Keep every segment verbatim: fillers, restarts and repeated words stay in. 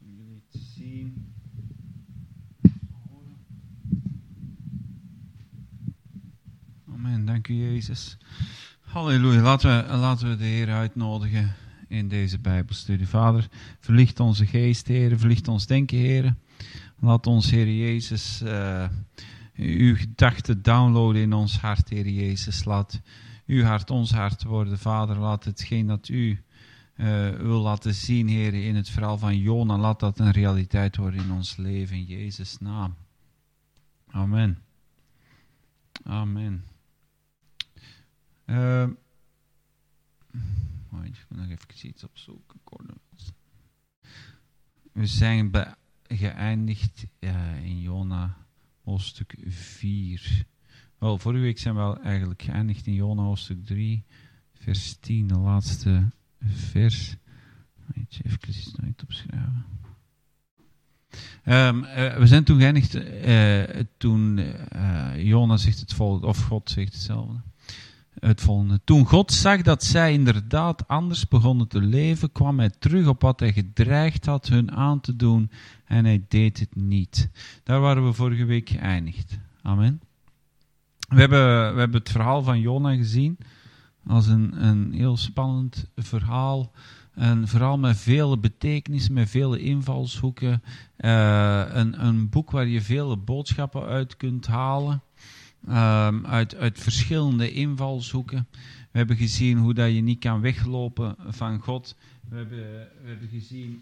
om jullie te zien. Amen, dank u Jezus. Halleluja, laten we, laten we de Heer uitnodigen in deze Bijbelstudie. Vader, verlicht onze geest, Heer, verlicht ons denken, Heer. Laat ons, Heer Jezus, uh, uw gedachten downloaden in ons hart, Heer Jezus. Laat uw hart ons hart worden, Vader. Laat hetgeen dat u uh, wil laten zien, Heer, in het verhaal van Jona, laat dat een realiteit worden in ons leven, in Jezus' naam. Amen. Amen. Uh, oh, ik moet nog even iets opzoeken. We zijn be- geëindigd uh, in Jona hoofdstuk vier. Wel, vorige week zijn we wel eigenlijk geëindigd in Jona hoofdstuk drie, vers tien, de laatste vers. Even iets nog opschrijven. Um, uh, we zijn toen geëindigd uh, toen uh, Jona zegt het volgende, of God zegt hetzelfde. Het volgende. Toen God zag dat zij inderdaad anders begonnen te leven, kwam hij terug op wat hij gedreigd had hun aan te doen en hij deed het niet. Daar waren we vorige week geëindigd. Amen. We hebben, we hebben het verhaal van Jona gezien als een, een heel spannend verhaal. Een verhaal met vele betekenissen, met vele invalshoeken. Uh, een, een boek waar je vele boodschappen uit kunt halen. Um, uit, uit verschillende invalshoeken. We hebben gezien hoe dat je niet kan weglopen van God. We hebben, we hebben gezien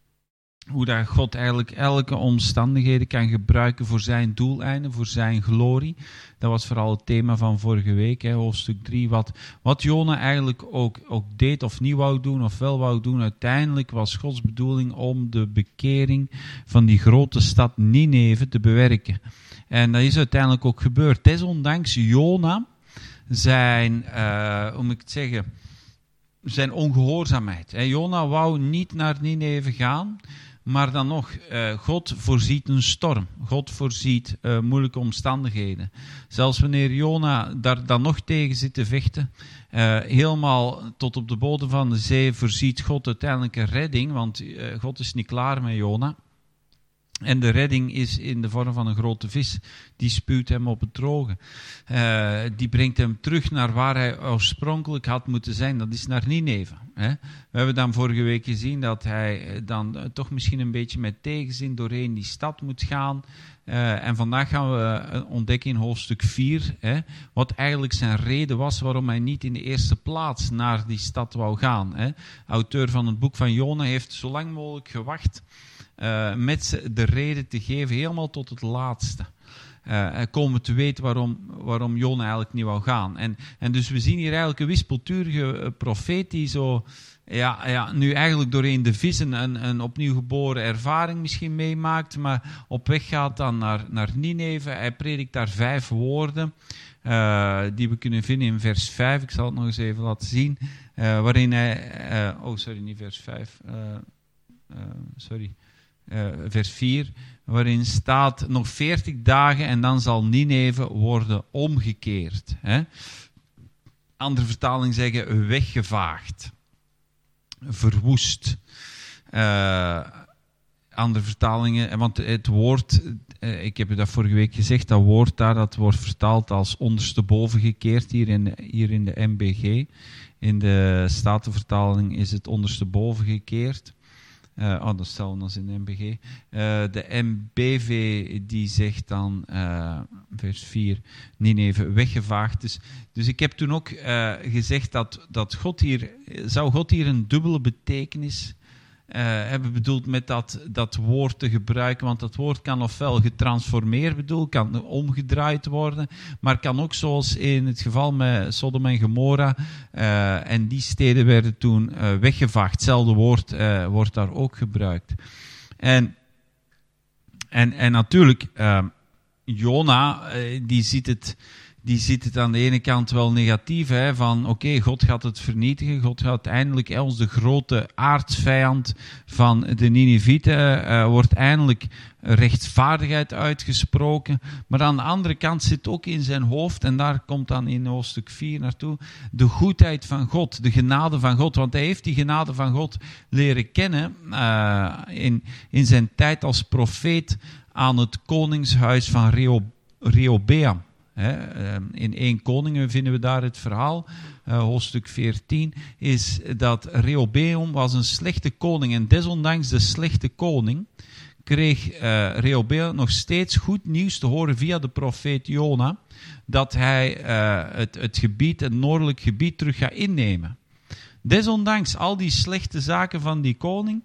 hoe dat God eigenlijk elke omstandigheden kan gebruiken voor zijn doeleinden, voor zijn glorie. Dat was vooral het thema van vorige week, hè, hoofdstuk drie. Wat, wat Jona eigenlijk ook, ook deed of niet wou doen of wel wou doen. Uiteindelijk was Gods bedoeling om de bekering van die grote stad Nineve te bewerken. En dat is uiteindelijk ook gebeurd. Desondanks Jona zijn, uh, hoe moet ik het zeggen, zijn ongehoorzaamheid. Hè. Jona wou niet naar Nineve gaan, maar dan nog, uh, God voorziet een storm. God voorziet uh, moeilijke omstandigheden. Zelfs wanneer Jona daar dan nog tegen zit te vechten, uh, helemaal tot op de bodem van de zee voorziet God uiteindelijk een redding, want uh, God is niet klaar met Jona. En de redding is in de vorm van een grote vis. Die spuwt hem op het droge. Uh, die brengt hem terug naar waar hij oorspronkelijk had moeten zijn. Dat is naar Nineve. Hè. We hebben dan vorige week gezien dat hij dan uh, toch misschien een beetje met tegenzin doorheen die stad moet gaan. Uh, en vandaag gaan we uh, ontdekken in hoofdstuk vier. Hè, wat eigenlijk zijn reden was waarom hij niet in de eerste plaats naar die stad wou gaan. Hè. Auteur van het boek van Jona heeft zo lang mogelijk gewacht. Uh, met de reden te geven, helemaal tot het laatste. Uh, komen te weten waarom, waarom Jona eigenlijk niet wou gaan. En, en dus we zien hier eigenlijk een wispelturige profeet die zo, ja, ja, nu eigenlijk doorheen de vissen een, een opnieuw geboren ervaring misschien meemaakt, maar op weg gaat dan naar, naar Nineve. Hij predikt daar vijf woorden, uh, die we kunnen vinden in vers vijf. Ik zal het nog eens even laten zien. Uh, waarin hij, uh, oh sorry, niet vers vijf, uh, uh, sorry. Uh, vers vier, waarin staat nog veertig dagen en dan zal Nineve worden omgekeerd. Hè? Andere vertalingen zeggen weggevaagd, verwoest. Uh, andere vertalingen, want het woord, uh, ik heb dat vorige week gezegd, dat woord daar, dat wordt vertaald als ondersteboven gekeerd hier in, hier in de M B G. In de Statenvertaling is het ondersteboven gekeerd. Uh, oh, dat is hetzelfde als in de M B G. Uh, de M B V die zegt dan, uh, vers vier, Nineve weggevaagd. Dus, dus ik heb toen ook uh, gezegd dat, dat God hier, zou God hier een dubbele betekenis uh, hebben bedoeld met dat, dat woord te gebruiken. Want dat woord kan ofwel getransformeerd bedoeld, kan omgedraaid worden, maar kan ook zoals in het geval met Sodom en Gomorra, uh, en die steden werden toen uh, weggevaagd. Hetzelfde woord uh, wordt daar ook gebruikt. En, en, en natuurlijk, uh, Jona, uh, die ziet het... die ziet het aan de ene kant wel negatief, hè, van oké, okay, God gaat het vernietigen, God gaat uiteindelijk, hè, ons de grote aardsvijand van de Ninevieten, uh, wordt eindelijk rechtvaardigheid uitgesproken. Maar aan de andere kant zit ook in zijn hoofd, en daar komt dan in hoofdstuk vier naartoe, de goedheid van God, de genade van God. Want hij heeft die genade van God leren kennen uh, in, in zijn tijd als profeet aan het koningshuis van Rehob- Rehobeam. He, in één Koningen vinden we daar het verhaal, uh, hoofdstuk veertien, is dat Rehobeam was een slechte koning. En desondanks de slechte koning kreeg uh, Rehobeam nog steeds goed nieuws te horen via de profeet Jona, dat hij uh, het, het gebied, het noordelijk gebied terug gaat innemen. Desondanks al die slechte zaken van die koning,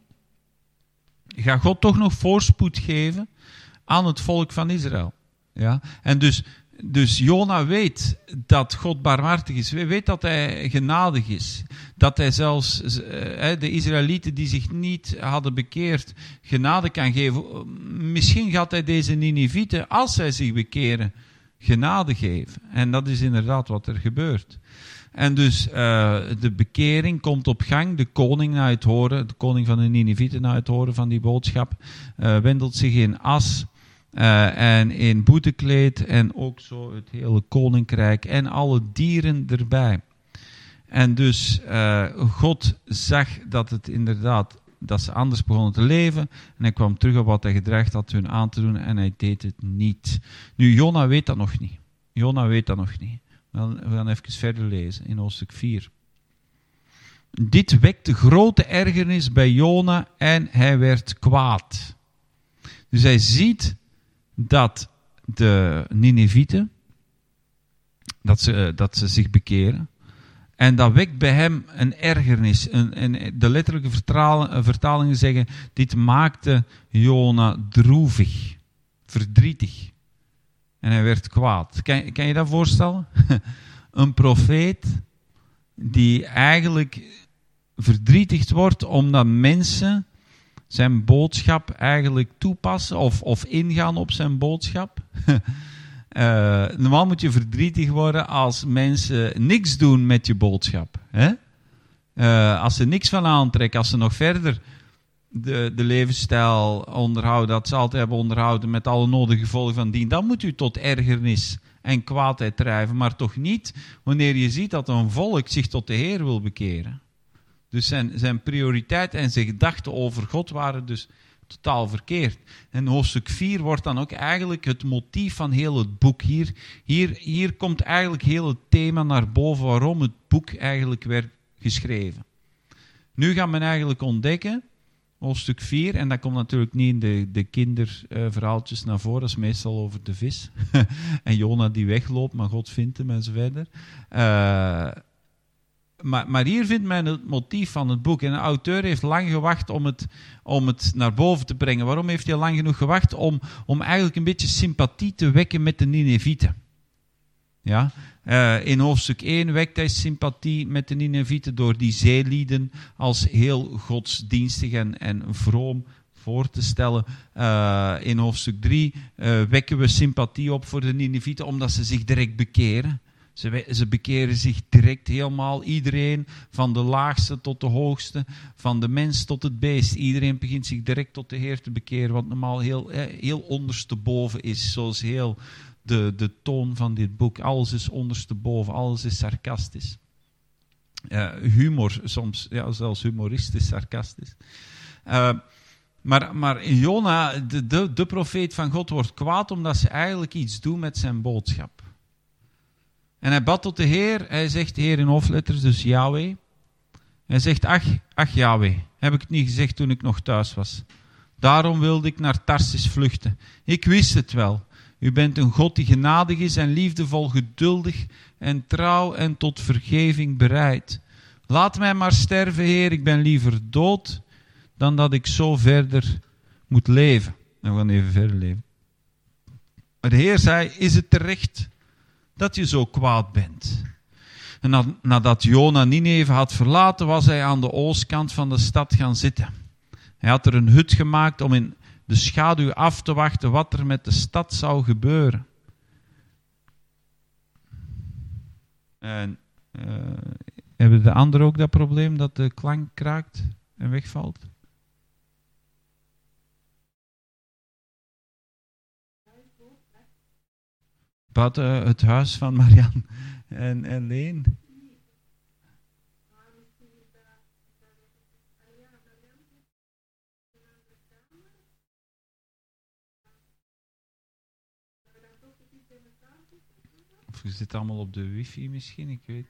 gaat God toch nog voorspoed geven aan het volk van Israël. Ja? En dus, dus Jona weet dat God barmhartig is. Hij weet dat hij genadig is. Dat hij zelfs uh, de Israëlieten die zich niet hadden bekeerd genade kan geven. Misschien gaat hij deze Ninevieten, als zij zich bekeren, genade geven. En dat is inderdaad wat er gebeurt. En dus uh, de bekering komt op gang. De koning na het horen, de koning van de Ninevieten na het horen van die boodschap, uh, wendelt zich in as uh, en in boetekleed en ook zo het hele koninkrijk en alle dieren erbij. En dus uh, God zag dat het inderdaad, dat ze anders begonnen te leven. En hij kwam terug op wat hij gedreigd had hun aan te doen en hij deed het niet. Nu, Jona weet dat nog niet. Jona weet dat nog niet. We gaan even verder lezen in hoofdstuk vier. Dit wekte grote ergernis bij Jona en hij werd kwaad. Dus hij ziet dat de Ninevieten, dat ze, dat ze zich bekeren. En dat wekt bij hem een ergernis. Een, een, de letterlijke vertalen, vertalingen zeggen, dit maakte Jona droevig, verdrietig. En hij werd kwaad. Kan, kan je dat voorstellen? Een profeet die eigenlijk verdrietigd wordt omdat mensen zijn boodschap eigenlijk toepassen of, of ingaan op zijn boodschap. Uh, normaal moet je verdrietig worden als mensen niks doen met je boodschap. Hè? Uh, als ze niks van aantrekken, als ze nog verder de, de levensstijl onderhouden, dat ze altijd hebben onderhouden met alle nodige gevolgen van dien, dan moet u tot ergernis en kwaadheid drijven, maar toch niet wanneer je ziet dat een volk zich tot de Heer wil bekeren. Dus zijn, zijn prioriteit en zijn gedachten over God waren dus totaal verkeerd. En hoofdstuk vier wordt dan ook eigenlijk het motief van heel het boek. Hier, hier, hier komt eigenlijk heel het thema naar boven waarom het boek eigenlijk werd geschreven. Nu gaat men eigenlijk ontdekken, hoofdstuk vier, en dat komt natuurlijk niet in de, de kinderverhaaltjes naar voren, dat is meestal over de vis. En Jona die wegloopt, maar God vindt hem en zo verder. Uh, Maar, maar hier vindt men het motief van het boek. En de auteur heeft lang gewacht om het, om het naar boven te brengen. Waarom heeft hij lang genoeg gewacht? Om, om eigenlijk een beetje sympathie te wekken met de Ninevieten. Ja? Uh, in hoofdstuk één wekt hij sympathie met de Ninevieten door die zeelieden als heel godsdienstig en, en vroom voor te stellen. Uh, in hoofdstuk drie uh, wekken we sympathie op voor de Ninevieten omdat ze zich direct bekeren. Ze, ze bekeren zich direct helemaal, iedereen, van de laagste tot de hoogste, van de mens tot het beest. Iedereen begint zich direct tot de Heer te bekeren, wat normaal heel, heel ondersteboven is, zoals heel de, de toon van dit boek. Alles is ondersteboven, alles is sarcastisch. Uh, humor, soms ja, zelfs humoristisch sarcastisch. Uh, maar, maar Jona, de, de, de profeet van God, wordt kwaad omdat ze eigenlijk iets doen met zijn boodschap. En hij bad tot de Heer, hij zegt Heer in hoofdletters, dus Yahweh. Hij zegt, ach, ach Yahweh, heb ik het niet gezegd toen ik nog thuis was. Daarom wilde ik naar Tarsis vluchten. Ik wist het wel. U bent een God die genadig is en liefdevol, geduldig en trouw en tot vergeving bereid. Laat mij maar sterven, Heer, ik ben liever dood dan dat ik zo verder moet leven. En we gaan even verder leven. Maar de Heer zei, is het terecht dat je zo kwaad bent? En nadat Jona Nineve had verlaten, was hij aan de oostkant van de stad gaan zitten. Hij had er een hut gemaakt om in de schaduw af te wachten wat er met de stad zou gebeuren. En uh, hebben de anderen ook dat probleem dat de klank kraakt en wegvalt? Buiten het huis van Marianne en, en Leen. Of je zit allemaal op de wifi misschien, ik weet.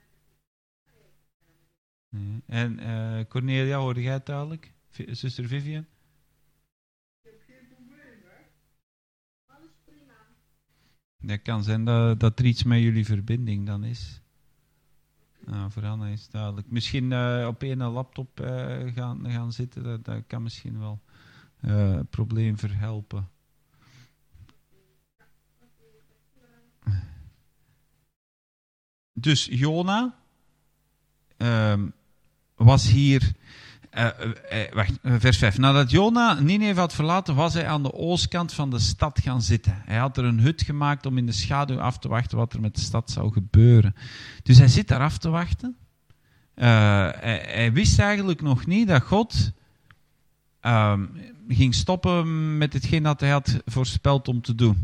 Nee. En uh, Cornelia, hoorde jij het duidelijk? V- zuster Vivian? Ik heb geen probleem, hè? Alles prima. Dat kan zijn dat, dat er iets met jullie verbinding dan is. Nou, voor Anna is het duidelijk. Misschien uh, op een laptop uh, gaan, gaan zitten, dat, dat kan misschien wel uh, het probleem verhelpen. Dus Jona uh, was hier, uh, uh, wacht, uh, vers vijf. Nadat Jona Nineve had verlaten, was hij aan de oostkant van de stad gaan zitten. Hij had er een hut gemaakt om in de schaduw af te wachten wat er met de stad zou gebeuren. Dus hij zit daar af te wachten. Uh, hij, hij wist eigenlijk nog niet dat God uh, ging stoppen met hetgeen dat hij had voorspeld om te doen.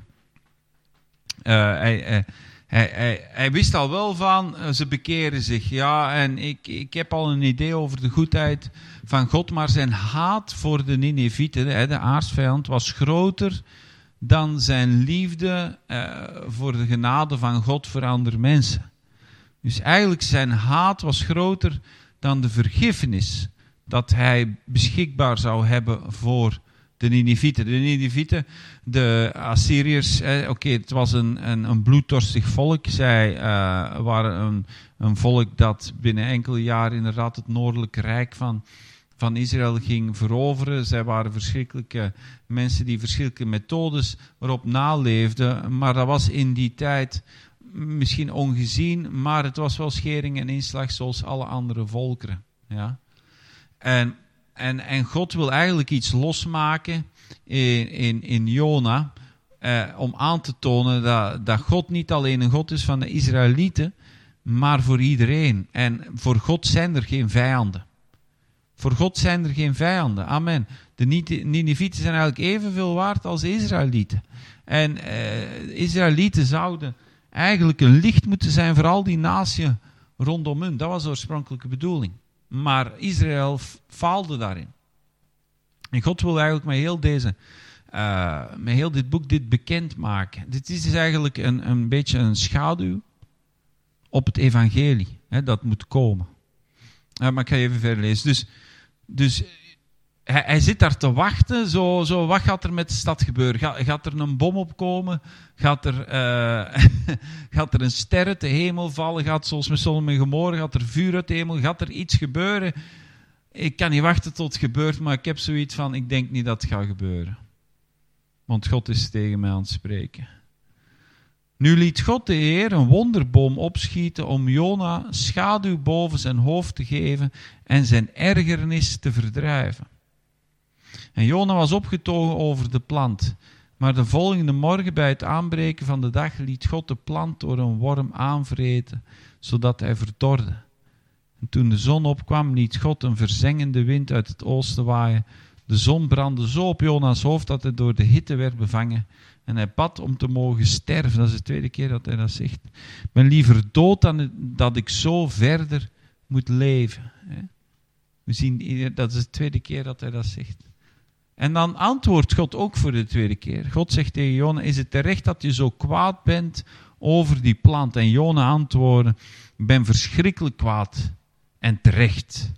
Uh, hij... hij Hij, hij, hij wist al wel van, uh, ze bekeren zich. Ja, en ik, ik heb al een idee over de goedheid van God, maar zijn haat voor de Ninevieten, hè, de aardsvijand, was groter dan zijn liefde uh, voor de genade van God voor andere mensen. Dus eigenlijk zijn haat was groter dan de vergiffenis dat hij beschikbaar zou hebben voor de Ninevieten. De Ninevieten, de Assyriërs, eh, oké, okay, het was een, een, een bloeddorstig volk. Zij uh, waren een, een volk dat binnen enkele jaren inderdaad het noordelijke rijk van, van Israël ging veroveren. Zij waren verschrikkelijke mensen die verschillende methodes erop naleefden. Maar dat was in die tijd misschien ongezien, maar het was wel schering en inslag zoals alle andere volkeren. Ja? En En, en God wil eigenlijk iets losmaken in, in, in Jona, eh, om aan te tonen dat, dat God niet alleen een God is van de Israëlieten, maar voor iedereen. En voor God zijn er geen vijanden. Voor God zijn er geen vijanden. Amen. De Ninevieten zijn eigenlijk evenveel waard als de Israëlieten. En eh, Israëlieten zouden eigenlijk een licht moeten zijn voor al die naties rondom hun. Dat was de oorspronkelijke bedoeling. Maar Israël faalde daarin. En God wil eigenlijk met heel, deze, uh, met heel dit boek dit bekendmaken. Dit is dus eigenlijk een, een beetje een schaduw op het evangelie. Hè, dat moet komen. Uh, maar ik ga even verder lezen. Dus, dus hij, hij zit daar te wachten. Zo, zo, wat gaat er met de stad gebeuren? Ga, gaat er een bom opkomen? Gaat er, uh, gaat er een ster uit de hemel vallen? Gaat zoals met Sodom en Gomorra, gaat er vuur uit de hemel? Gaat er iets gebeuren? Ik kan niet wachten tot het gebeurt, maar ik heb zoiets van, ik denk niet dat het gaat gebeuren. Want God is tegen mij aan het spreken. Nu liet God de Heer een wonderboom opschieten om Jona schaduw boven zijn hoofd te geven en zijn ergernis te verdrijven. En Jona was opgetogen over de plant. Maar de volgende morgen bij het aanbreken van de dag liet God de plant door een worm aanvreten, zodat hij verdorde. En toen de zon opkwam, liet God een verzengende wind uit het oosten waaien. De zon brandde zo op Jona's hoofd dat hij door de hitte werd bevangen. En hij bad om te mogen sterven. Dat is de tweede keer dat hij dat zegt. Ik ben liever dood dan dat ik zo verder moet leven. We zien, dat is de tweede keer dat hij dat zegt. En dan antwoordt God ook voor de tweede keer. God zegt tegen Jona, is het terecht dat je zo kwaad bent over die plant? En Jona antwoordde, ik ben verschrikkelijk kwaad en terecht.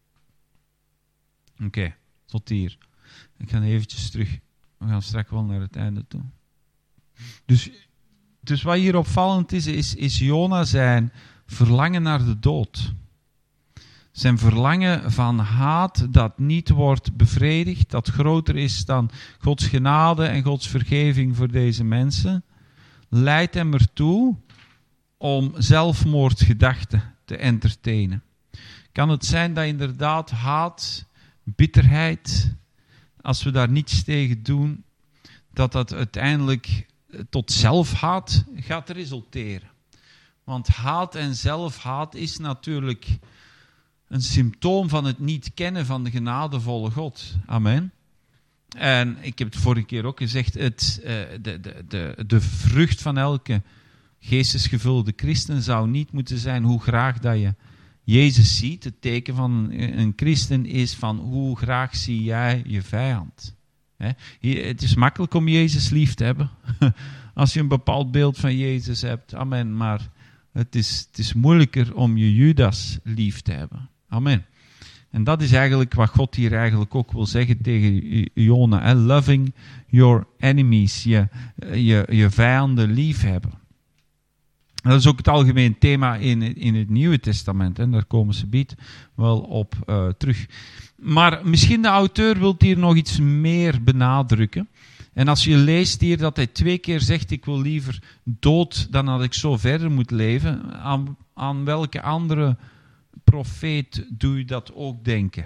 Oké, okay, tot hier. Ik ga eventjes terug. We gaan straks wel naar het einde toe. Dus, dus wat hier opvallend is, is, is Jona zijn verlangen naar de dood. Zijn verlangen van haat dat niet wordt bevredigd, dat groter is dan Gods genade en Gods vergeving voor deze mensen, leidt hem ertoe om zelfmoordgedachten te entertainen. Kan het zijn dat inderdaad haat, bitterheid, als we daar niets tegen doen, dat dat uiteindelijk tot zelfhaat gaat resulteren? Want haat en zelfhaat is natuurlijk een symptoom van het niet kennen van de genadevolle God. Amen. En ik heb het vorige keer ook gezegd, het, uh, de, de, de, de vrucht van elke geestesgevulde christen zou niet moeten zijn hoe graag dat je Jezus ziet. Het teken van een christen is van hoe graag zie jij je vijand. He? Het is makkelijk om Jezus lief te hebben. Als je een bepaald beeld van Jezus hebt. Amen. Maar het is, het is moeilijker om je Judas lief te hebben. Amen. En dat is eigenlijk wat God hier eigenlijk ook wil zeggen tegen Jona. Hè? Loving your enemies. Je, je, je vijanden lief hebben. Dat is ook het algemeen thema in, in het Nieuwe Testament. En daar komen ze biedt wel op uh, terug. Maar misschien de auteur wil hier nog iets meer benadrukken. En als je leest hier dat hij twee keer zegt, ik wil liever dood dan dat ik zo verder moet leven. Aan, aan welke andere profeet doe je dat ook denken?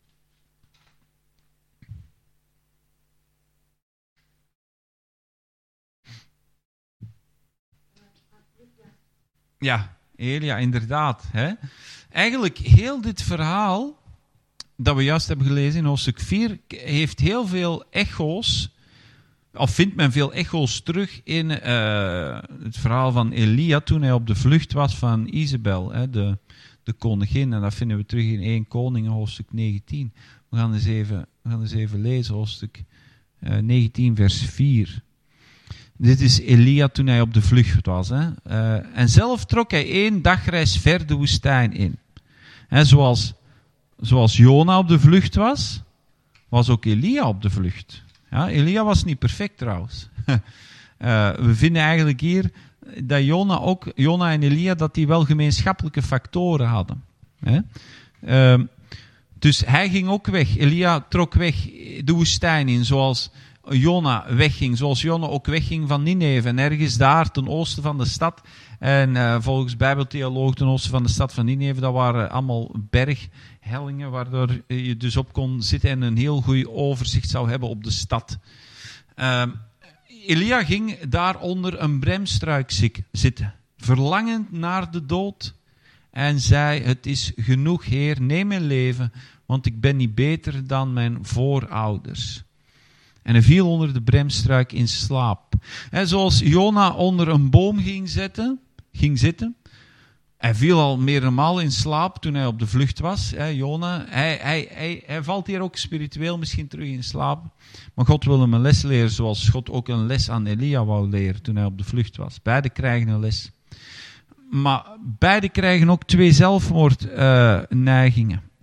Ja, Elia, inderdaad. Hè? Eigenlijk heel dit verhaal dat we juist hebben gelezen in hoofdstuk vier, heeft heel veel echo's, of vindt men veel echo's terug in uh, het verhaal van Elia toen hij op de vlucht was van Isabel, hè, de, de koningin. En dat vinden we terug in Eerste Koningen, hoofdstuk negentien. We gaan eens even, we gaan eens even lezen, hoofdstuk uh, negentien, vers vier. Dit is Elia toen hij op de vlucht was. Hè. Uh, en zelf trok hij één dagreis ver de woestijn in. Hè, zoals, zoals Jona op de vlucht was, was ook Elia op de vlucht. Ja, Elia was niet perfect trouwens. uh, we vinden eigenlijk hier dat Jona, ook, Jona en Elia dat die wel gemeenschappelijke factoren hadden. Hè. Uh, dus hij ging ook weg. Elia trok weg de woestijn in, zoals Jona wegging, zoals Jona ook wegging van Nineve. En ergens daar ten oosten van de stad, en uh, volgens bijbeltheoloog ten oosten van de stad van Nineve, dat waren allemaal berghellingen, waardoor je dus op kon zitten en een heel goed overzicht zou hebben op de stad. Uh, Elia ging daar onder een bremstruik zitten, verlangend naar de dood, en zei, het is genoeg, Heer, neem mijn leven, want ik ben niet beter dan mijn voorouders. En hij viel onder de bremstruik in slaap. En zoals Jona onder een boom ging zitten, ging zitten. Hij viel al meermaal in slaap toen hij op de vlucht was. Hè, Jona, hij, hij, hij, hij valt hier ook spiritueel misschien terug in slaap. Maar God wil hem een les leren, zoals God ook een les aan Elia wou leren toen hij op de vlucht was. Beide krijgen een les. Maar beide krijgen ook twee zelfmoordneigingen. Uh,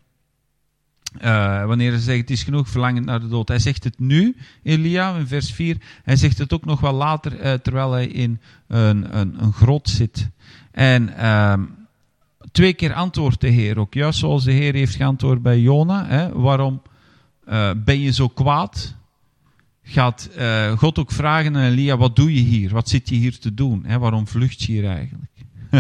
Uh, wanneer hij zegt, het is genoeg, verlangend naar de dood. Hij zegt het nu, Elia, in vers vier. Hij zegt het ook nog wel later, uh, terwijl hij in een, een, een grot zit. En uh, twee keer antwoordt de Heer ook. Juist zoals de Heer heeft geantwoord bij Jona. Hè, waarom uh, ben je zo kwaad? Gaat uh, God ook vragen aan Elia, wat doe je hier? Wat zit je hier te doen? Hè, waarom vlucht je hier eigenlijk?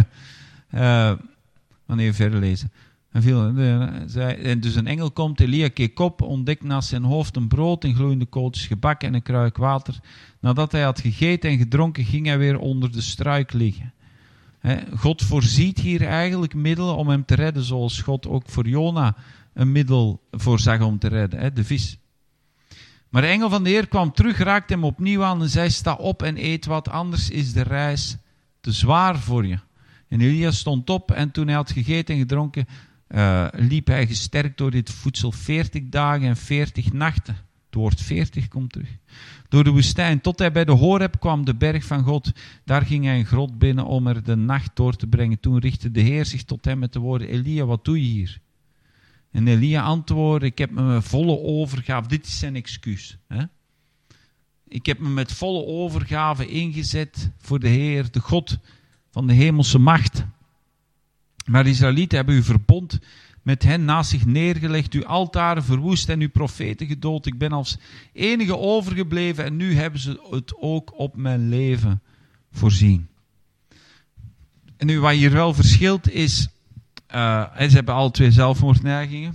uh, wanneer we verder lezen. En, viel, en dus een engel komt, Elia keek op, ontdekt naast zijn hoofd een brood en gloeiende kooltjes gebak en een kruik water. Nadat hij had gegeten en gedronken, ging hij weer onder de struik liggen. He, God voorziet hier eigenlijk middelen om hem te redden, zoals God ook voor Jona een middel voorzag om te redden, he, de vis. Maar de engel van de Heer kwam terug, raakte hem opnieuw aan en zei, sta op en eet wat, anders is de reis te zwaar voor je. En Elia stond op en toen hij had gegeten en gedronken, Uh, liep hij gesterkt door dit voedsel veertig dagen en veertig nachten. Het woord veertig komt terug. Door de woestijn, tot hij bij de Horeb kwam, de berg van God. Daar ging hij een grot binnen om er de nacht door te brengen. Toen richtte de Heer zich tot hem met de woorden, Elia, wat doe je hier? En Elia antwoordde, ik heb me met volle overgave, dit is zijn excuus. Hè? Ik heb me met volle overgave ingezet voor de Heer, de God van de hemelse macht. Maar de Israëlieten hebben uw verbond met hen naast zich neergelegd, uw altaren verwoest en uw profeten gedood. Ik ben als enige overgebleven en nu hebben ze het ook op mijn leven voorzien. En nu wat hier wel verschilt is, uh, ze hebben alle twee zelfmoordneigingen.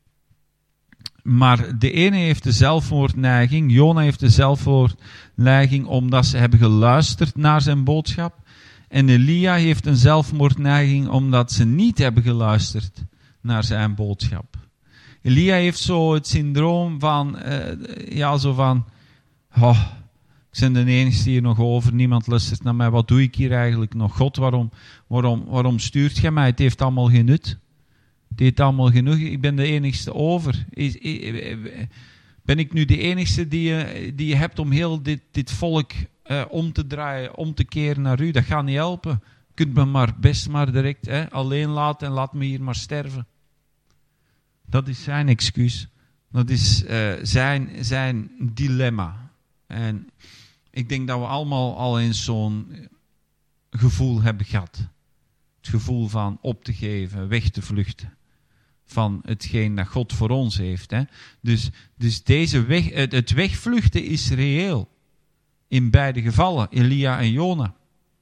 Maar de ene heeft de zelfmoordneiging, Jona heeft de zelfmoordneiging omdat ze hebben geluisterd naar zijn boodschap. En Elia heeft een zelfmoordneiging omdat ze niet hebben geluisterd naar zijn boodschap. Elia heeft zo het syndroom van, uh, ja, zo van, oh, ik ben de enige hier nog over, niemand luistert naar mij, wat doe ik hier eigenlijk nog? God, waarom, waarom, waarom stuurt jij mij? Het heeft allemaal geen nut. Het heeft allemaal genoeg, ik ben de enigste over. Is, is, ben ik nu de enigste die je, die je hebt om heel dit, dit volk uh, om te draaien, om te keren naar u? Dat gaat niet helpen. Je kunt me maar best maar direct hè, alleen laten en laat me hier maar sterven. Dat is zijn excuus. Dat is uh, zijn, zijn dilemma. En ik denk dat we allemaal al eens zo'n gevoel hebben gehad. Het gevoel van op te geven, weg te vluchten. Van hetgeen dat God voor ons heeft. Hè. Dus, dus deze weg, het, het wegvluchten is reëel. In beide gevallen, Elia en Jona.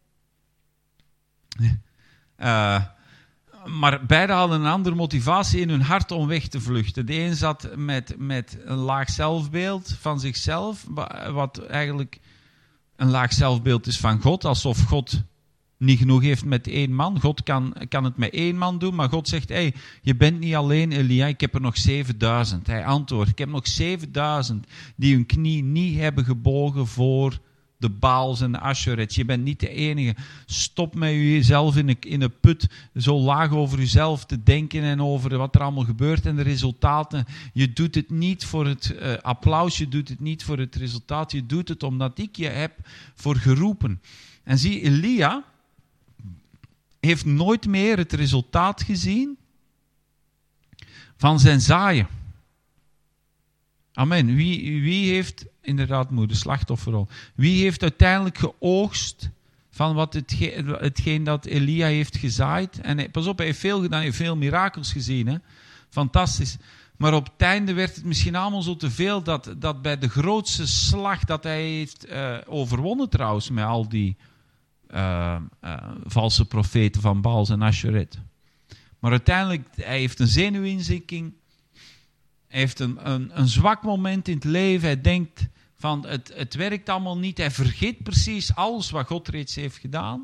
Uh, maar beide hadden een andere motivatie in hun hart om weg te vluchten. De een zat met, met een laag zelfbeeld van zichzelf, wat eigenlijk een laag zelfbeeld is van God, alsof God niet genoeg heeft met één man. God kan, kan het met één man doen, maar God zegt, hey, je bent niet alleen Elia, ik heb er nog zevenduizend. Hij antwoordt, ik heb nog zevenduizend die hun knie niet hebben gebogen voor de Baals en de Asherets. Je bent niet de enige. Stop met jezelf in een, in een put zo laag over jezelf te denken en over wat er allemaal gebeurt en de resultaten. Je doet het niet voor het uh, applaus, je doet het niet voor het resultaat, je doet het omdat ik je heb voor geroepen. En zie, Elia heeft nooit meer het resultaat gezien van zijn zaaien. Amen. Wie, wie heeft, inderdaad moeder, slachtofferrol. Wie heeft uiteindelijk geoogst van wat hetgeen, hetgeen dat Elia heeft gezaaid? En hij, pas op, hij heeft veel gedaan, hij heeft veel mirakels gezien. Hè? Fantastisch. Maar op het einde werd het misschien allemaal zo te veel dat, dat bij de grootste slag dat hij heeft uh, overwonnen trouwens met al die uh, uh, valse profeten van Baals en Asheret. Maar uiteindelijk, hij heeft een zenuwinzinking. Hij heeft een, een, een zwak moment in het leven. Hij denkt van het, het werkt allemaal niet. Hij vergeet precies alles wat God reeds heeft gedaan.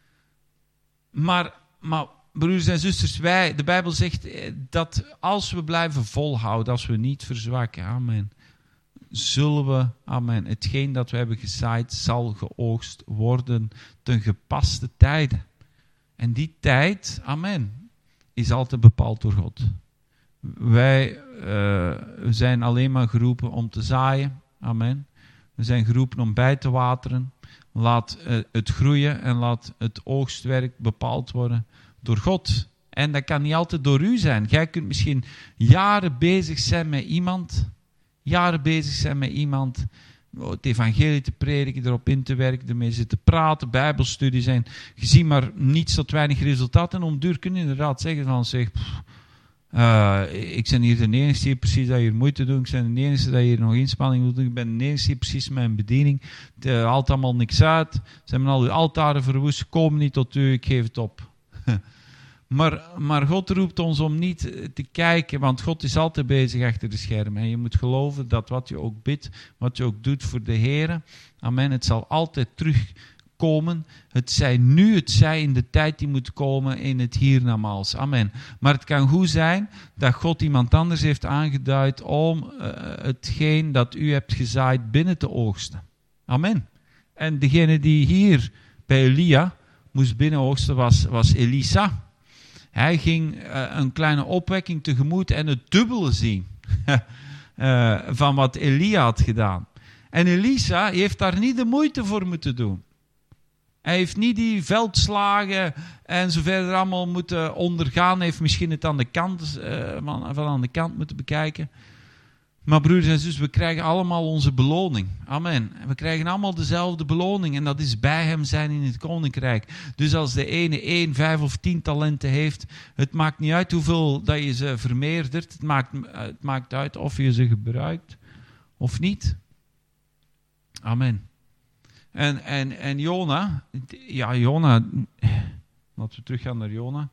Maar, maar broers en zusters, wij, de Bijbel zegt dat als we blijven volhouden, als we niet verzwakken, amen, zullen we, amen, hetgeen dat we hebben gezaaid zal geoogst worden ten gepaste tijden. En die tijd, amen, is altijd bepaald door God. Wij uh, zijn alleen maar geroepen om te zaaien. Amen. We zijn geroepen om bij te wateren. Laat uh, het groeien en laat het oogstwerk bepaald worden door God. En dat kan niet altijd door u zijn. Jij kunt misschien jaren bezig zijn met iemand. Jaren bezig zijn met iemand. Het evangelie te prediken, erop in te werken, ermee zitten praten, bijbelstudie zijn. Je ziet maar niets tot weinig resultaat. En om duur kun je inderdaad zeggen van zeg... Pff, Uh, ik ben hier de enige die precies dat hier moeite doet. Ik ben de enige die hier nog inspanning moet doen. Ik ben de enige die precies mijn bediening. Het uh, haalt allemaal niks uit. Ze hebben al uw altaren verwoest. Komen niet tot u, ik geef het op. maar, maar God roept ons om niet te kijken, want God is altijd bezig achter de schermen. En je moet geloven dat wat je ook bidt, wat je ook doet voor de Heer, amen, het zal altijd terugkomen. Het zij nu, het zij in de tijd die moet komen in het hiernamaals. Amen. Maar het kan goed zijn dat God iemand anders heeft aangeduid om uh, hetgeen dat u hebt gezaaid binnen te oogsten. Amen. En degene die hier bij Elia moest binnenoogsten was, was Elisa. Hij ging uh, een kleine opwekking tegemoet en het dubbele zien uh, van wat Elia had gedaan. En Elisa heeft daar niet de moeite voor moeten doen. Hij heeft niet die veldslagen en zo verder allemaal moeten ondergaan. Hij heeft misschien het aan de kant, uh, van, van aan de kant moeten bekijken. Maar broeders en zusters, we krijgen allemaal onze beloning. Amen. We krijgen allemaal dezelfde beloning. En dat is bij hem zijn in het koninkrijk. Dus als de ene één, vijf of tien talenten heeft, het maakt niet uit hoeveel dat je ze vermeerdert. Het maakt, het maakt uit of je ze gebruikt of niet. Amen. En, en, en Jona, ja Jona, laten we teruggaan naar Jona.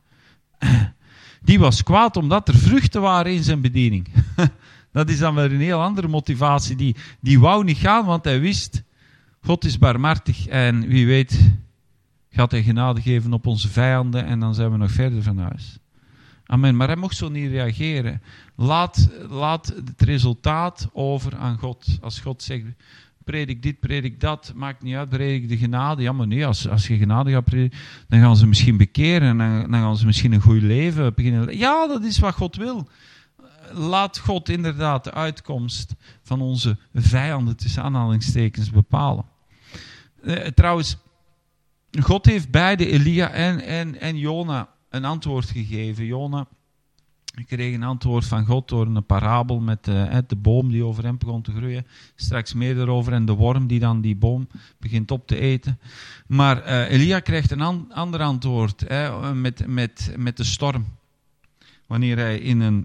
Die was kwaad omdat er vruchten waren in zijn bediening. Dat is dan weer een heel andere motivatie. Die, die wou niet gaan, want hij wist, God is barmhartig en wie weet gaat hij genade geven op onze vijanden en dan zijn we nog verder van huis. Amen. Maar hij mocht zo niet reageren. Laat, laat het resultaat over aan God. Als God zegt, predik dit, predik dat, maakt niet uit, predik de genade. Ja, maar nee, als, als je genade gaat prediken, dan gaan ze misschien bekeren en dan, dan gaan ze misschien een goed leven beginnen. Ja, dat is wat God wil. Laat God inderdaad de uitkomst van onze vijanden tussen aanhalingstekens bepalen. Uh, trouwens, God heeft beide Elia en, en, en Jona een antwoord gegeven. Jona kreeg een antwoord van God door een parabel met uh, de boom die over hem begon te groeien. Straks meer daarover en de worm die dan die boom begint op te eten. Maar uh, Elia krijgt een an, ander antwoord hè, met, met, met de storm. Wanneer hij in een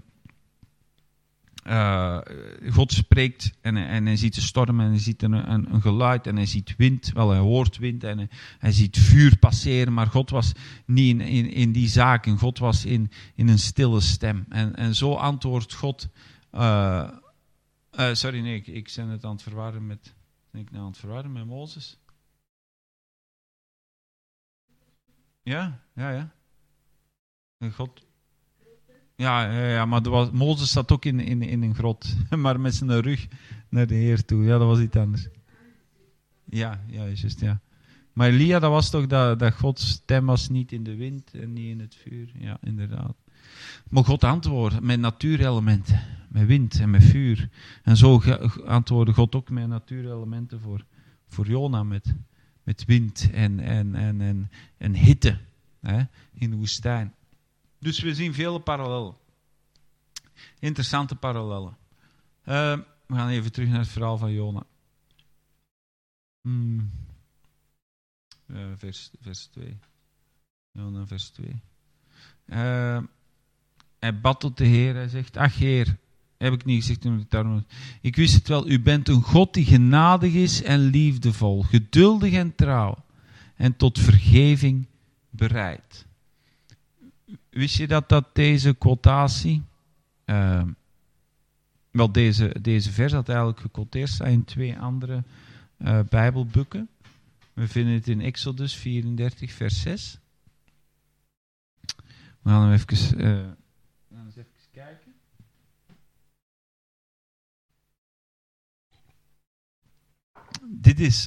Uh, God spreekt en, en hij ziet de storm en hij ziet een, een, een geluid en hij ziet wind. Wel, hij hoort wind en hij, hij ziet vuur passeren, maar God was niet in, in, in die zaken. God was in, in een stille stem. En, en zo antwoordt God... Uh, uh, sorry, nee, ik, ik ben het aan het verwarren met... Ben ik nou aan het verwarren met Mozes? Ja, ja, ja. En God... Ja, ja, ja, maar was, Mozes zat ook in, in, in een grot, maar met zijn rug naar de Heer toe. Ja, dat was iets anders. Ja, ja, juist, ja. Maar Elia, dat was toch dat, dat Gods stem was niet in de wind en niet in het vuur. Ja, inderdaad. Maar God antwoordde met natuurelementen, met wind en met vuur. En zo antwoordde God ook met natuurelementen voor, voor Jona, met, met wind en, en, en, en, en hitte hè, in de woestijn. Dus we zien vele parallellen. Interessante parallellen. Uh, we gaan even terug naar het verhaal van Jona. Hmm. Uh, vers, vers twee. Jona, vers twee. Uh, hij bad tot de Heer. Hij zegt, ach Heer, heb ik niet gezegd toen ik daarom... Ik wist het wel, u bent een God die genadig is en liefdevol, geduldig en trouw, en tot vergeving bereid. Wist je dat, dat deze quotatie, uh, wel deze, deze vers had eigenlijk gequoteerd staat in twee andere uh, Bijbelboeken. We vinden het in Exodus vierendertig vers zes. We gaan hem even, uh, we gaan eens even kijken. Dit is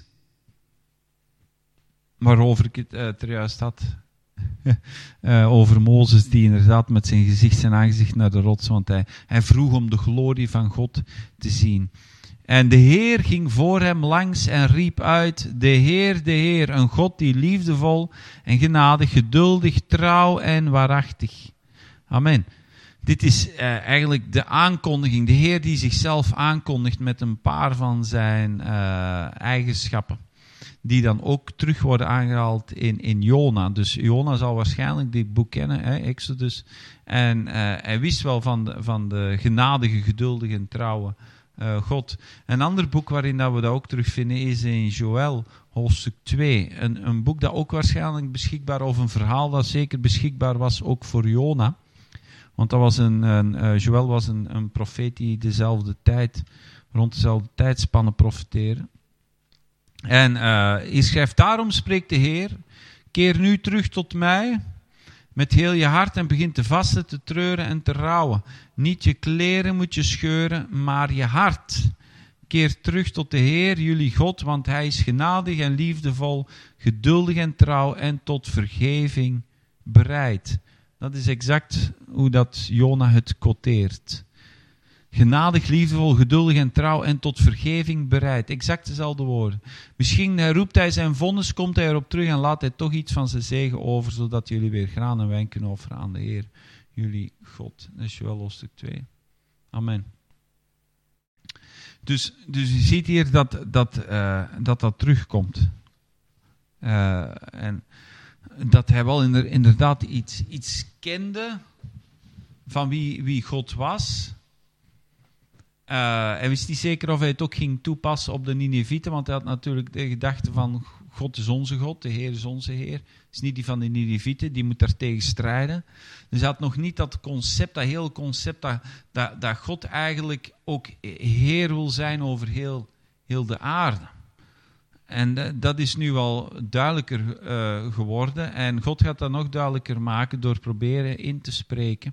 waarover ik het uh, er juist had. Uh, over Mozes die inderdaad met zijn gezicht zijn aangezicht naar de rots, want hij, hij vroeg om de glorie van God te zien. En de Heer ging voor hem langs en riep uit, de Heer, de Heer, een God die liefdevol en genadig, geduldig, trouw en waarachtig. Amen. Dit is uh, eigenlijk de aankondiging, de Heer die zichzelf aankondigt met een paar van zijn uh, eigenschappen. Die dan ook terug worden aangehaald in, in Jona. Dus Jona zal waarschijnlijk dit boek kennen, hè, Exodus. En uh, hij wist wel van de, van de genadige, geduldige en trouwe uh, God. Een ander boek waarin dat we dat ook terugvinden is in Joël, hoofdstuk twee. Een, een boek dat ook waarschijnlijk beschikbaar, of een verhaal dat zeker beschikbaar was ook voor Jona. Want dat was een, een, uh, Joël was een, een profeet die dezelfde tijd, rond dezelfde tijdspannen profeteerde. En uh, hij schrijft, daarom spreekt de Heer, keer nu terug tot mij met heel je hart en begin te vasten, te treuren en te rouwen. Niet je kleren moet je scheuren, maar je hart. Keer terug tot de Heer, jullie God, want hij is genadig en liefdevol, geduldig en trouw en tot vergeving bereid. Dat is exact hoe dat Jona het quoteert. Genadig, liefdevol, geduldig en trouw en tot vergeving bereid. Exact dezelfde woorden. Misschien roept hij zijn vonnis, komt hij erop terug en laat hij toch iets van zijn zegen over, zodat jullie weer graan en wijn kunnen offeren aan de Heer, jullie God. Dat is Joël hoofdstuk twee. Amen. Dus, dus je ziet hier dat dat, uh, dat, dat terugkomt. Uh, en dat hij wel inder, inderdaad iets, iets kende van wie, wie God was. Uh, hij wist niet zeker of hij het ook ging toepassen op de Ninevieten, want hij had natuurlijk de gedachte van God is onze God, de Heer is onze Heer. Het is niet die van de Ninevieten, die moet daartegen strijden. Dus hij had nog niet dat concept, dat hele concept, dat, dat, dat God eigenlijk ook Heer wil zijn over heel, heel de aarde. En uh, dat is nu al duidelijker uh, geworden. En God gaat dat nog duidelijker maken door proberen in te spreken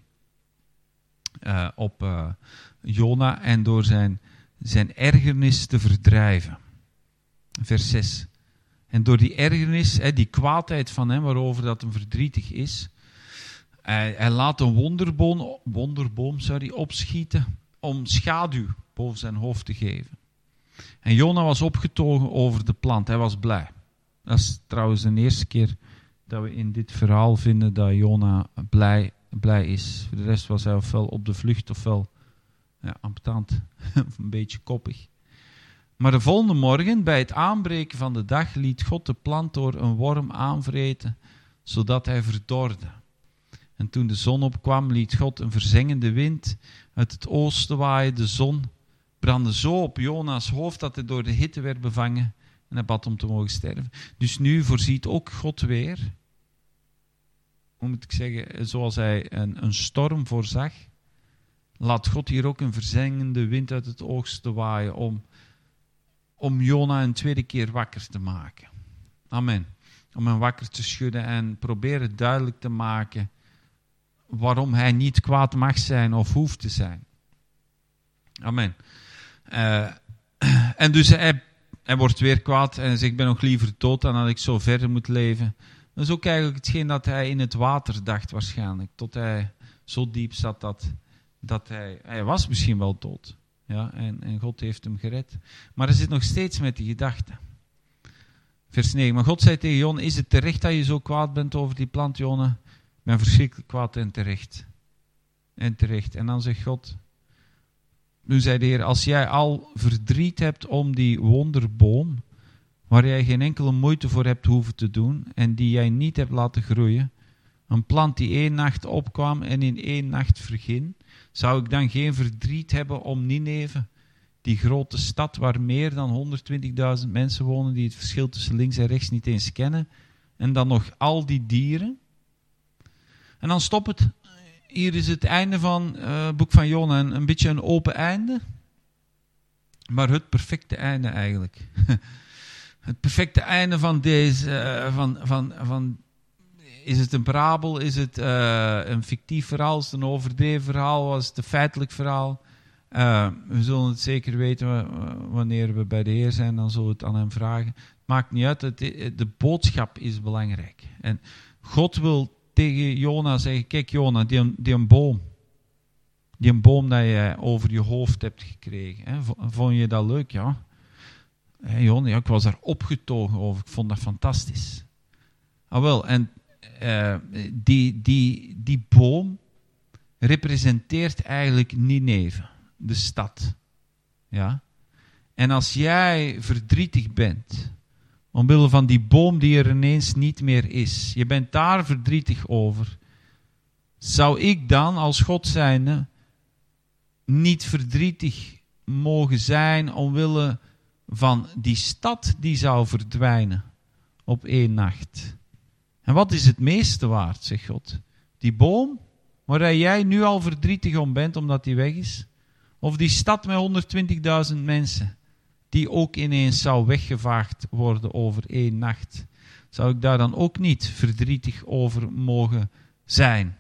uh, op uh, Jona en door zijn, zijn ergernis te verdrijven. Vers zes. En door die ergernis, hè, die kwaadheid van hem, waarover dat hem verdrietig is, hij, hij laat een wonderboom, wonderboom sorry, opschieten om schaduw boven zijn hoofd te geven. En Jona was opgetogen over de plant, hij was blij. Dat is trouwens de eerste keer dat we in dit verhaal vinden dat Jona blij, blij is. Voor de rest was hij ofwel op de vlucht ofwel ja, ambetant, een beetje koppig. Maar de volgende morgen, bij het aanbreken van de dag, liet God de plant door een worm aanvreten, zodat hij verdorde. En toen de zon opkwam, liet God een verzengende wind uit het oosten waaien. De zon brandde zo op Jona's hoofd dat hij door de hitte werd bevangen en hij bad om te mogen sterven. Dus nu voorziet ook God weer, hoe moet ik zeggen, zoals hij een, een storm voorzag, laat God hier ook een verzengende wind uit het oosten waaien om om Jona een tweede keer wakker te maken. Amen. Om hem wakker te schudden en proberen duidelijk te maken waarom hij niet kwaad mag zijn of hoeft te zijn. Amen. Uh, en dus hij, hij wordt weer kwaad en zegt, ik ben nog liever dood dan dat ik zo verder moet leven. Dat is ook eigenlijk hetgeen dat hij in het water dacht waarschijnlijk. Tot hij zo diep zat dat, dat hij, hij was misschien wel dood. Ja, en, en God heeft hem gered. Maar hij zit nog steeds met die gedachte. Vers negen. Maar God zei tegen Jona, is het terecht dat je zo kwaad bent over die plant, Jona? Ik ben verschrikkelijk kwaad en terecht. En terecht. En dan zegt God, nu zei de Heer, als jij al verdriet hebt om die wonderboom, waar jij geen enkele moeite voor hebt hoeven te doen, en die jij niet hebt laten groeien, een plant die één nacht opkwam en in één nacht verging, zou ik dan geen verdriet hebben om Nineve, die grote stad waar meer dan honderdtwintigduizend mensen wonen, die het verschil tussen links en rechts niet eens kennen, en dan nog al die dieren? En dan stopt het. Hier is het einde van uh, het boek van Jona, een, een beetje een open einde, maar het perfecte einde eigenlijk. Het perfecte einde van deze, uh, van, van, van is het een parabel, is het uh, een fictief verhaal, is het een overdreven verhaal, was het een feitelijk verhaal? Uh, we zullen het zeker weten wanneer we bij de Heer zijn, dan zullen we het aan hem vragen. Maakt niet uit, het, de boodschap is belangrijk. En God wil tegen Jona zeggen, kijk Jona, die, die een boom, die een boom dat je over je hoofd hebt gekregen, hè, vond je dat leuk? Ja. Hey, Jona, ja, ik was daar opgetogen over, ik vond dat fantastisch. Ah wel, en uh, die, die, die boom representeert eigenlijk Nineve, de stad. Ja? En als jij verdrietig bent, omwille van die boom die er ineens niet meer is, je bent daar verdrietig over, zou ik dan als God zijnde niet verdrietig mogen zijn omwille van die stad die zou verdwijnen op één nacht? En wat is het meeste waard, zegt God? Die boom, waar jij nu al verdrietig om bent omdat die weg is? Of die stad met honderdtwintigduizend mensen, die ook ineens zou weggevaagd worden over één nacht? Zou ik daar dan ook niet verdrietig over mogen zijn?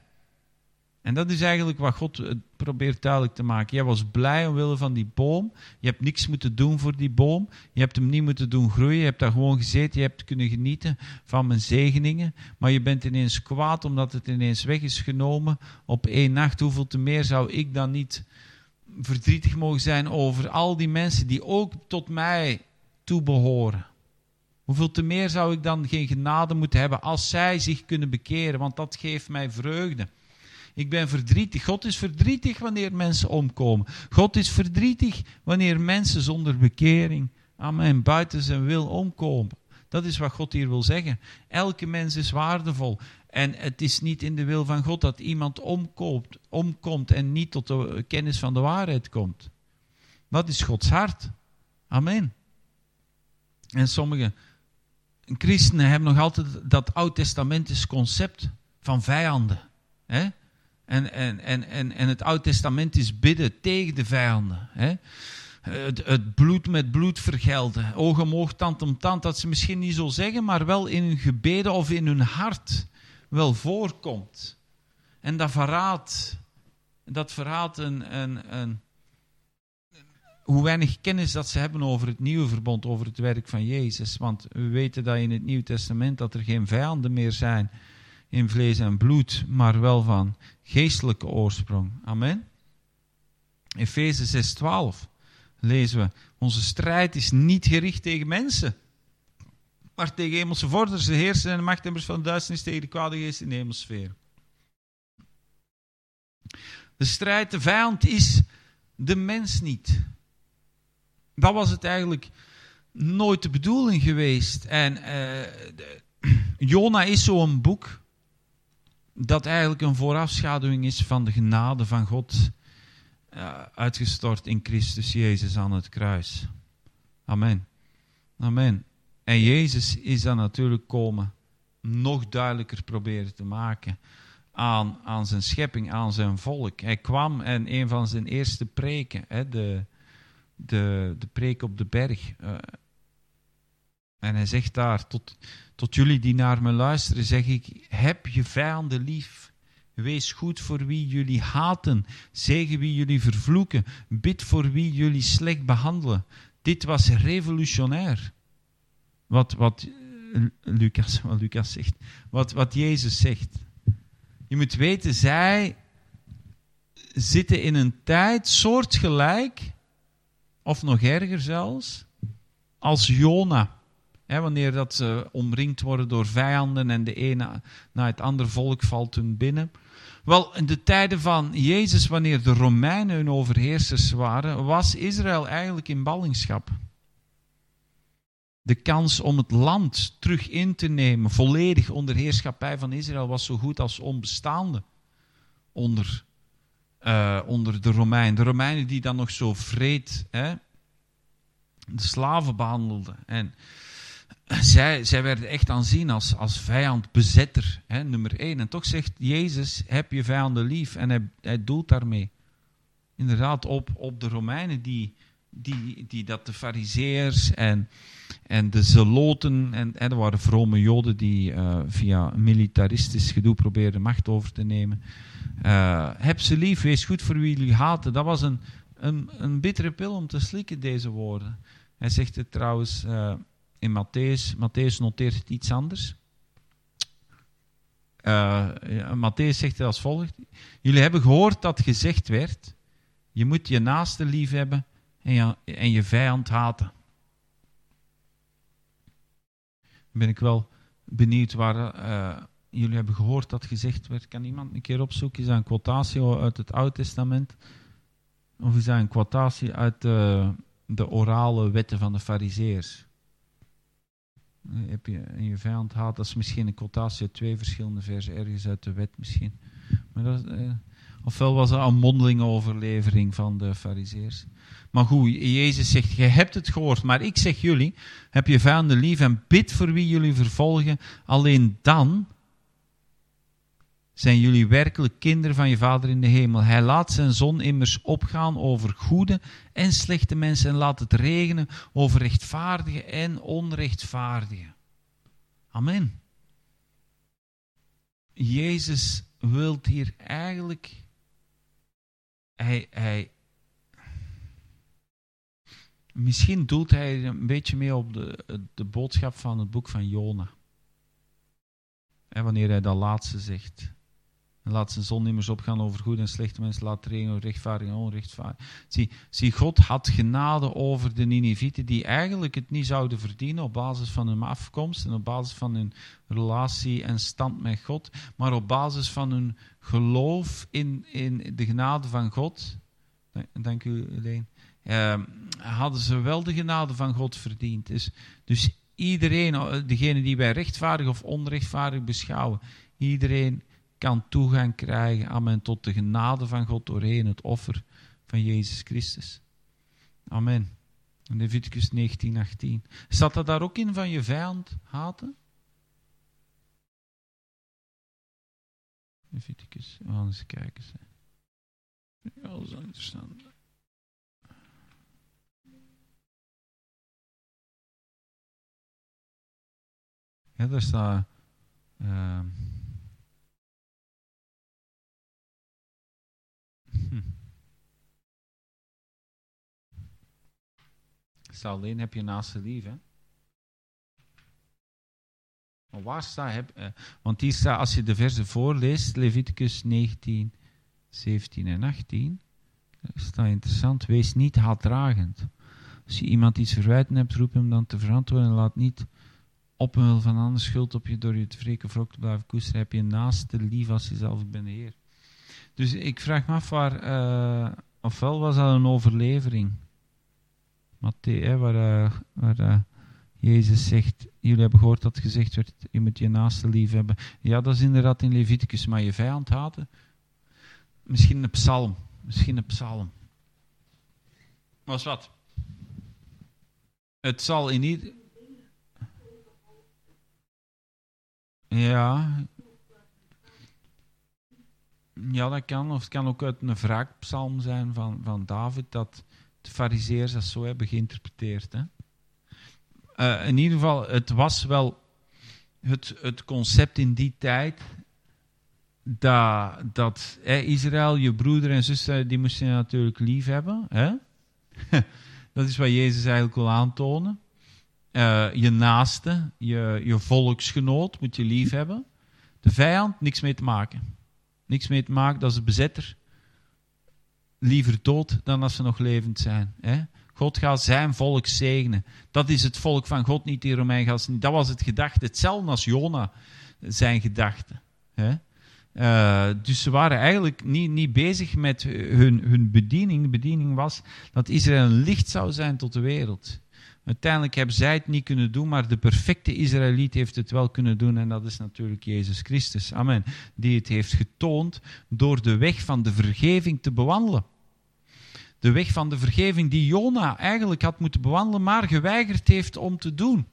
En dat is eigenlijk wat God probeert duidelijk te maken. Jij was blij omwille van die boom. Je hebt niks moeten doen voor die boom. Je hebt hem niet moeten doen groeien. Je hebt daar gewoon gezeten. Je hebt kunnen genieten van mijn zegeningen. Maar je bent ineens kwaad omdat het ineens weg is genomen op één nacht. Hoeveel te meer zou ik dan niet verdrietig mogen zijn over al die mensen die ook tot mij toebehoren? Hoeveel te meer zou ik dan geen genade moeten hebben als zij zich kunnen bekeren? Want dat geeft mij vreugde. Ik ben verdrietig. God is verdrietig wanneer mensen omkomen. God is verdrietig wanneer mensen zonder bekering aan mijn buiten zijn wil omkomen. Dat is wat God hier wil zeggen. Elke mens is waardevol. En het is niet in de wil van God dat iemand omkoopt, omkomt en niet tot de kennis van de waarheid komt. Dat is Gods hart. Amen. En sommige christenen hebben nog altijd dat oud-testamentisch concept van vijanden. Hè? En, en, en, en, en het Oud Testament is bidden tegen de vijanden. Hè? het, het bloed met bloed vergelden. Oog om oog, tand om tand. Dat ze misschien niet zo zeggen, maar wel in hun gebeden of in hun hart wel voorkomt. En dat verraadt, dat verraadt een, een, een, hoe weinig kennis dat ze hebben over het nieuwe verbond, over het werk van Jezus. Want we weten dat in het Nieuwe Testament dat er geen vijanden meer zijn in vlees en bloed, maar wel van geestelijke oorsprong. Amen. Efeze zes twaalf lezen we, onze strijd is niet gericht tegen mensen, maar tegen hemelse vorsters, de heersers en de machthebbers van de duisternis, tegen de kwade geest in de hemelsfeer. De strijd, de vijand is de mens niet. Dat was het eigenlijk nooit de bedoeling geweest. En uh, de, Jona is zo'n boek dat eigenlijk een voorafschaduwing is van de genade van God, uh, uitgestort in Christus Jezus aan het kruis. Amen. Amen. En Jezus is dan natuurlijk komen nog duidelijker proberen te maken aan, aan zijn schepping, aan zijn volk. Hij kwam en een van zijn eerste preken, hè, de, de, de preek op de berg. Uh, en hij zegt daar, tot, tot jullie die naar me luisteren, zeg ik, heb je vijanden lief. Wees goed voor wie jullie haten. Zegen wie jullie vervloeken. Bid voor wie jullie slecht behandelen. Dit was revolutionair. Wat, wat, uh, Lucas, wat Lucas zegt. Wat, wat Jezus zegt. Je moet weten, zij zitten in een tijd soortgelijk, of nog erger zelfs, als Jona. He, wanneer dat ze omringd worden door vijanden en de ene na het andere volk valt hun binnen. Wel, in de tijden van Jezus, wanneer de Romeinen hun overheersers waren, was Israël eigenlijk in ballingschap. De kans om het land terug in te nemen, volledig onder heerschappij van Israël, was zo goed als onbestaande onder, uh, onder de Romeinen. De Romeinen die dan nog zo vreed hè, de slaven behandelden. En zij, zij werden echt aanzien als, als vijand, bezetter, hè, nummer één. En toch zegt Jezus, heb je vijanden lief. En hij, hij doelt daarmee inderdaad op, op de Romeinen die... Die, die dat de farizeërs en, en de zeloten, en, en er waren vrome joden die uh, via militaristisch gedoe probeerden macht over te nemen. Uh, heb ze lief, wees goed voor wie jullie haten. Dat was een, een, een bittere pil om te slikken, deze woorden. Hij zegt het trouwens uh, in Matthäus. Matthäus noteert het iets anders. Uh, Matthäus zegt het als volgt. Jullie hebben gehoord dat gezegd werd, je moet je naaste lief hebben En je, en je vijand haten. Ben ik wel benieuwd waar uh, jullie hebben gehoord dat gezegd werd. Kan iemand een keer opzoeken? Is dat een quotatie uit het Oude Testament? Of is dat een quotatie uit de, de orale wetten van de Farizeërs? Heb je en je vijand haat, dat is misschien een quotatie uit twee verschillende versen, ergens uit de wet misschien. Maar dat, uh, ofwel was dat een mondelinge overlevering van de Farizeërs. Maar goed, Jezus zegt, je hebt het gehoord, maar ik zeg jullie, heb je vijanden lief en bid voor wie jullie vervolgen, alleen dan zijn jullie werkelijk kinderen van je Vader in de hemel. Hij laat zijn zon immers opgaan over goede en slechte mensen en laat het regenen over rechtvaardigen en onrechtvaardigen. Amen. Jezus wil hier eigenlijk, hij, hij, misschien doelt hij een beetje mee op de, de boodschap van het boek van Jona. En wanneer hij dat laatste zegt. Laat zijn zon immers opgaan over goede en slechte mensen. Laat het regenen over rechtvaardig en onrechtvaardig. Zie, zie, God had genade over de Ninevieten die eigenlijk het niet zouden verdienen op basis van hun afkomst en op basis van hun relatie en stand met God. Maar op basis van hun geloof in, in de genade van God. Dank u, Leen. Uh, hadden ze wel de genade van God verdiend. Dus, dus iedereen, degene die wij rechtvaardig of onrechtvaardig beschouwen, iedereen kan toegang krijgen, amen, tot de genade van God doorheen het offer van Jezus Christus. Amen. In Leviticus negentien achttien. Staat dat daar ook in van je vijand haten? Leviticus, we gaan eens kijken. Ja, dat is interessant. Ja, daar staat... Uh, hm. Staat alleen, heb je naaste lief, hè? Maar waar staat... Heb, uh, want hier staat, als je de versen voorleest, Leviticus negentien, zeventien en achttien... staat interessant, wees niet haatdragend. Als je iemand iets verwijten hebt, roep hem dan te verantwoorden en laat niet op een wil van anders schuld op je door je te wreken of wrok te blijven koesteren. Heb je naaste lief als jezelf, ik ben de Heer. Dus ik vraag me af waar, uh, ofwel was dat een overlevering, Matthäus, waar, uh, waar uh, Jezus zegt, jullie hebben gehoord dat gezegd werd, je moet je naaste lief hebben. Ja, dat is inderdaad in Leviticus, maar je vijand haten? Misschien een psalm. Misschien een psalm. Maar is wat? Het zal in ieder... Ja. Ja, dat kan. Of het kan ook uit een wraakpsalm zijn van, van David, dat de farizeërs dat zo hebben geïnterpreteerd. Hè? Uh, in ieder geval, het was wel het, het concept in die tijd dat, dat hè, Israël, je broeder en zuster, die moesten je natuurlijk lief hebben. Hè? Dat is wat Jezus eigenlijk wil aantonen. Uh, je naaste, je, je volksgenoot moet je lief hebben. De vijand, niks mee te maken. Niks mee te maken, dat is de bezetter. Liever dood dan als ze nog levend zijn. Hè? God gaat zijn volk zegenen. Dat is het volk van God, niet die Romeingasten. Dat was het gedachte. Hetzelfde als Jona, zijn gedachte. Hè? Uh, dus ze waren eigenlijk niet, niet bezig met hun, hun bediening. De bediening was dat Israël een licht zou zijn tot de wereld. Uiteindelijk hebben zij het niet kunnen doen, maar de perfecte Israëliet heeft het wel kunnen doen en dat is natuurlijk Jezus Christus. Amen. Die het heeft getoond door de weg van de vergeving te bewandelen. De weg van de vergeving die Jona eigenlijk had moeten bewandelen, maar geweigerd heeft om te doen.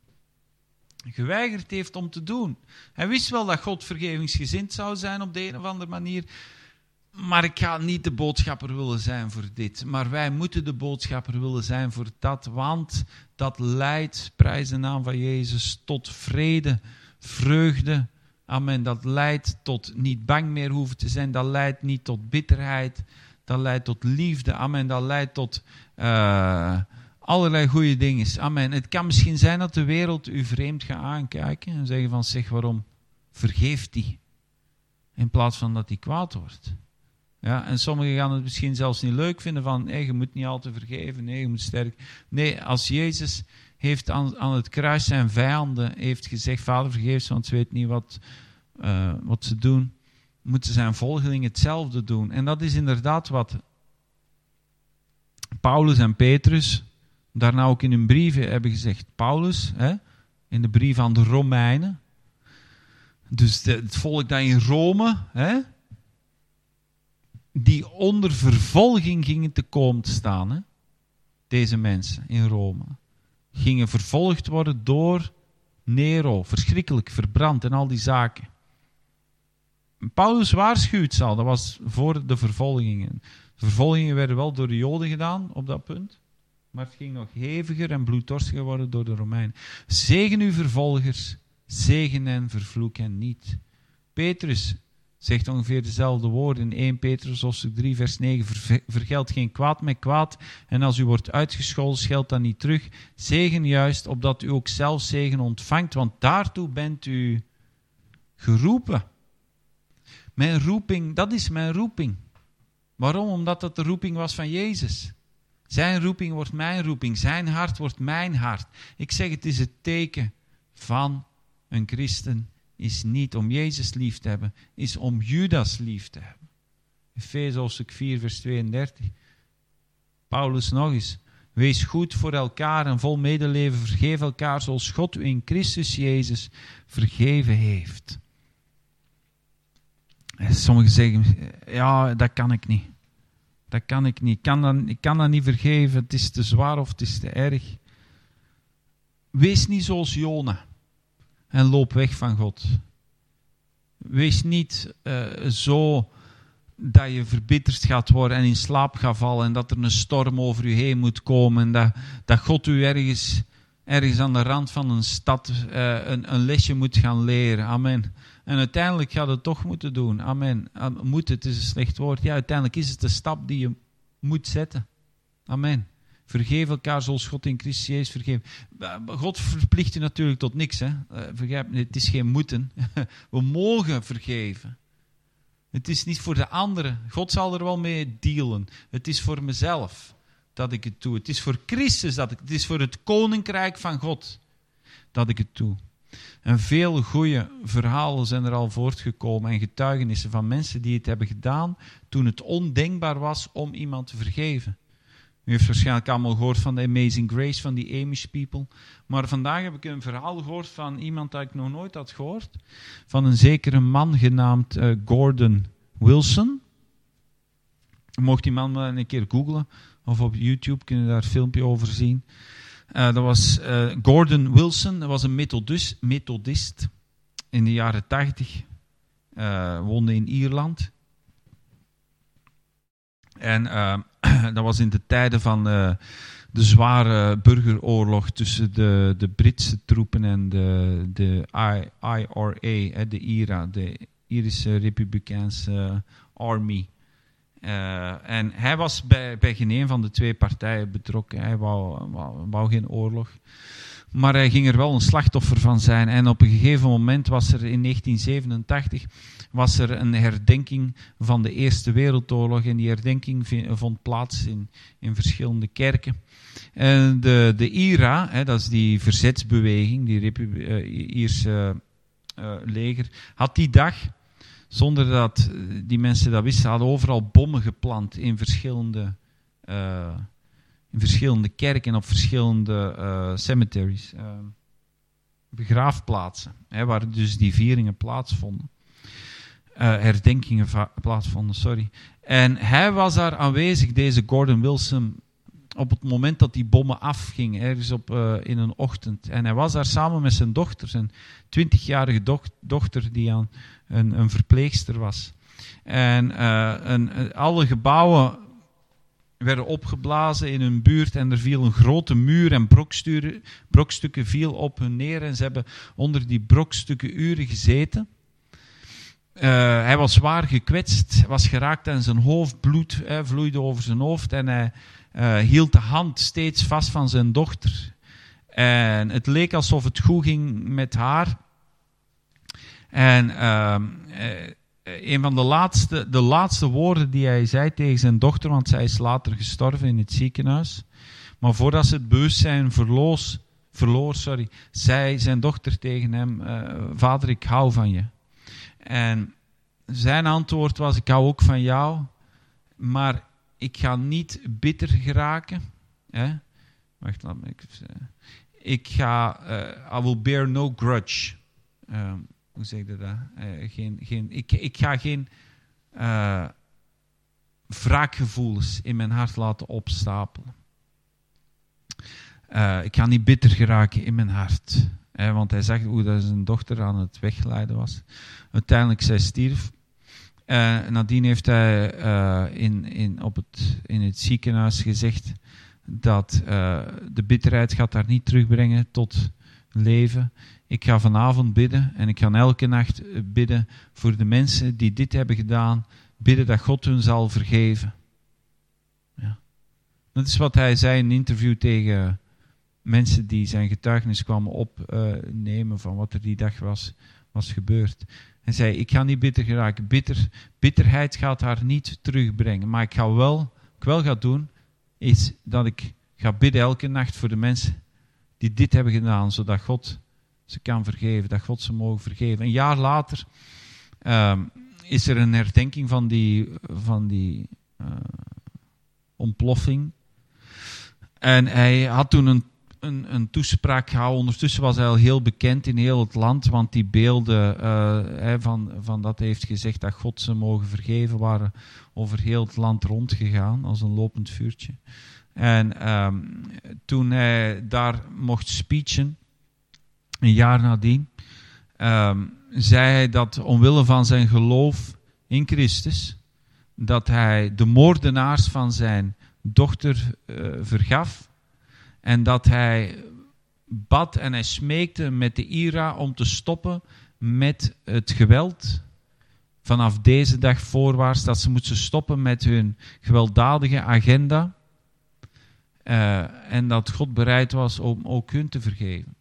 Geweigerd heeft om te doen. Hij wist wel dat God vergevingsgezind zou zijn op de een of andere manier. Maar ik ga niet de boodschapper willen zijn voor dit. Maar wij moeten de boodschapper willen zijn voor dat. Want dat leidt, prijs de naam van Jezus, tot vrede, vreugde. Amen. Dat leidt tot niet bang meer hoeven te zijn. Dat leidt niet tot bitterheid. Dat leidt tot liefde. Amen. Dat leidt tot uh, allerlei goede dingen. Amen. Het kan misschien zijn dat de wereld u vreemd gaat aankijken. En zeggen van, zeg waarom vergeeft die? In plaats van dat die kwaad wordt. Ja, en sommigen gaan het misschien zelfs niet leuk vinden van, hey, je moet niet altijd vergeven, nee, je moet sterk. Nee, als Jezus heeft aan, aan het kruis zijn vijanden heeft gezegd, Vader vergeef ze, want ze weten niet wat, uh, wat ze doen, moeten zijn volgelingen hetzelfde doen. En dat is inderdaad wat Paulus en Petrus daarna ook in hun brieven hebben gezegd. Paulus, hè, in de brief aan de Romeinen, dus de, het volk dat in Rome, hè, die onder vervolging gingen te komen te staan. Hè? Deze mensen in Rome. Gingen vervolgd worden door Nero. Verschrikkelijk, verbrand en al die zaken. Paulus waarschuwt ze al. Dat was voor de vervolgingen. De vervolgingen werden wel door de Joden gedaan op dat punt. Maar het ging nog heviger en bloeddorstiger worden door de Romeinen. Zegen uw vervolgers. Zegen en vervloek hen niet. Petrus zegt ongeveer dezelfde woorden in eerste Petrus hoofdstuk drie vers negen. Ver, vergeld geen kwaad met kwaad. En als u wordt uitgescholden, scheld dan niet terug. Zegen juist, opdat u ook zelf zegen ontvangt. Want daartoe bent u geroepen. Mijn roeping, dat is mijn roeping. Waarom? Omdat dat de roeping was van Jezus. Zijn roeping wordt mijn roeping. Zijn hart wordt mijn hart. Ik zeg, het is het teken van een christen. Is niet om Jezus lief te hebben, is om Judas lief te hebben. Efeze hoofdstuk vier, vers tweeëndertig. Paulus nog eens. Wees goed voor elkaar en vol medeleven. Vergeef elkaar zoals God u in Christus Jezus vergeven heeft. En sommigen zeggen, ja, dat kan ik niet. Dat kan ik niet. Ik kan dat, ik kan dat niet vergeven. Het is te zwaar of het is te erg. Wees niet zoals Jona. En loop weg van God. Wees niet uh, zo dat je verbitterd gaat worden en in slaap gaat vallen en dat er een storm over je heen moet komen en dat, dat God u ergens ergens aan de rand van een stad uh, een, een lesje moet gaan leren. Amen. En uiteindelijk gaat het toch moeten doen. Amen. Moet, het is een slecht woord. Ja, uiteindelijk is het de stap die je moet zetten. Amen. Vergeef elkaar zoals God in Christus Jezus vergeeft. God verplicht je natuurlijk tot niks. Hè? Vergeef, het is geen moeten. We mogen vergeven. Het is niet voor de anderen. God zal er wel mee dealen. Het is voor mezelf dat ik het doe. Het is voor Christus dat ik het is voor het koninkrijk van God dat ik het doe. En veel goede verhalen zijn er al voortgekomen en getuigenissen van mensen die het hebben gedaan toen het ondenkbaar was om iemand te vergeven. U heeft waarschijnlijk allemaal gehoord van de Amazing Grace, van die Amish people. Maar vandaag heb ik een verhaal gehoord van iemand dat ik nog nooit had gehoord. Van een zekere man genaamd uh, Gordon Wilson. Je mocht die man maar een keer googlen. Of op YouTube kun je daar een filmpje over zien. Uh, dat was uh, Gordon Wilson. Dat was een methodist, methodist in de jaren tachtig. Uh, woonde in Ierland. En uh, dat was in de tijden van uh, de zware burgeroorlog tussen de, de Britse troepen en de, de I R A, de I R A, de Ierische Republikeinse Army. Uh, en hij was bij, bij geen een van de twee partijen betrokken. Hij wou, wou, wou geen oorlog. Maar hij ging er wel een slachtoffer van zijn. En op een gegeven moment was er in negentien zevenentachtig was er een herdenking van de Eerste Wereldoorlog. En die herdenking vond plaats in, in verschillende kerken. En de, de I R A, hè, dat is die verzetsbeweging, die Repu- uh, Ierse uh, leger, had die dag, zonder dat die mensen dat wisten, hadden overal bommen geplant in verschillende uh, in verschillende kerken en op verschillende uh, cemeteries, uh, begraafplaatsen, hè, waar dus die vieringen plaatsvonden. Uh, herdenkingen va- plaatsvonden, sorry. En hij was daar aanwezig, deze Gordon Wilson, op het moment dat die bommen afgingen, ergens op, uh, in een ochtend. En hij was daar samen met zijn dochter, zijn twintigjarige doch- dochter, die aan een, een verpleegster was. En uh, een, een, alle gebouwen werden opgeblazen in hun buurt en er viel een grote muur en brokstukken, brokstukken viel op hun neer en ze hebben onder die brokstukken uren gezeten. Uh, hij was zwaar gekwetst, was geraakt aan zijn hoofd, bloed eh, vloeide over zijn hoofd en hij uh, hield de hand steeds vast van zijn dochter. En het leek alsof het goed ging met haar. En uh, uh, een van de laatste, de laatste woorden die hij zei tegen zijn dochter, want zij is later gestorven in het ziekenhuis. Maar voordat ze het bewustzijn verloos, verloor, sorry, zei zijn dochter tegen hem, uh, vader, ik hou van je. En zijn antwoord was, ik hou ook van jou, maar ik ga niet bitter geraken. Hè? Wacht, laat me even. Ik ga, uh, I will bear no grudge. Uh, hoe zeg je dat? Uh, geen, geen, ik, ik ga geen uh, wraakgevoelens in mijn hart laten opstapelen. Uh, ik ga niet bitter geraken in mijn hart. Hè, want hij zag hoe dat zijn dochter aan het wegglijden was. Uiteindelijk zij stierf. Uh, nadien heeft hij uh, in, in, op het, in het ziekenhuis gezegd dat uh, de bitterheid gaat haar niet terugbrengen tot leven. Ik ga vanavond bidden en ik ga elke nacht bidden voor de mensen die dit hebben gedaan. Bidden dat God hun zal vergeven. Ja. Dat is wat hij zei in een interview tegen mensen die zijn getuigenis kwamen opnemen uh, van wat er die dag was, was gebeurd. Hij zei, ik ga niet bitter geraken. Bitter, bitterheid gaat haar niet terugbrengen. Maar ik ga wel, ik wel ga doen, is dat ik ga bidden elke nacht voor de mensen die dit hebben gedaan, zodat God ze kan vergeven, dat God ze mogen vergeven. Een jaar later uh, is er een herdenking van die, van die uh, ontploffing. En hij had toen een Een, een toespraak gehouden. Ondertussen was hij al heel bekend in heel het land, want die beelden uh, hij van, van dat hij heeft gezegd dat God ze mogen vergeven, waren over heel het land rondgegaan, als een lopend vuurtje. En um, toen hij daar mocht speechen, een jaar nadien, um, zei hij dat omwille van zijn geloof in Christus, dat hij de moordenaars van zijn dochter uh, vergaf, en dat hij bad en hij smeekte met de Ira om te stoppen met het geweld. Vanaf deze dag voorwaarts, dat ze moesten stoppen met hun gewelddadige agenda. Uh, en dat God bereid was om ook hun te vergeven.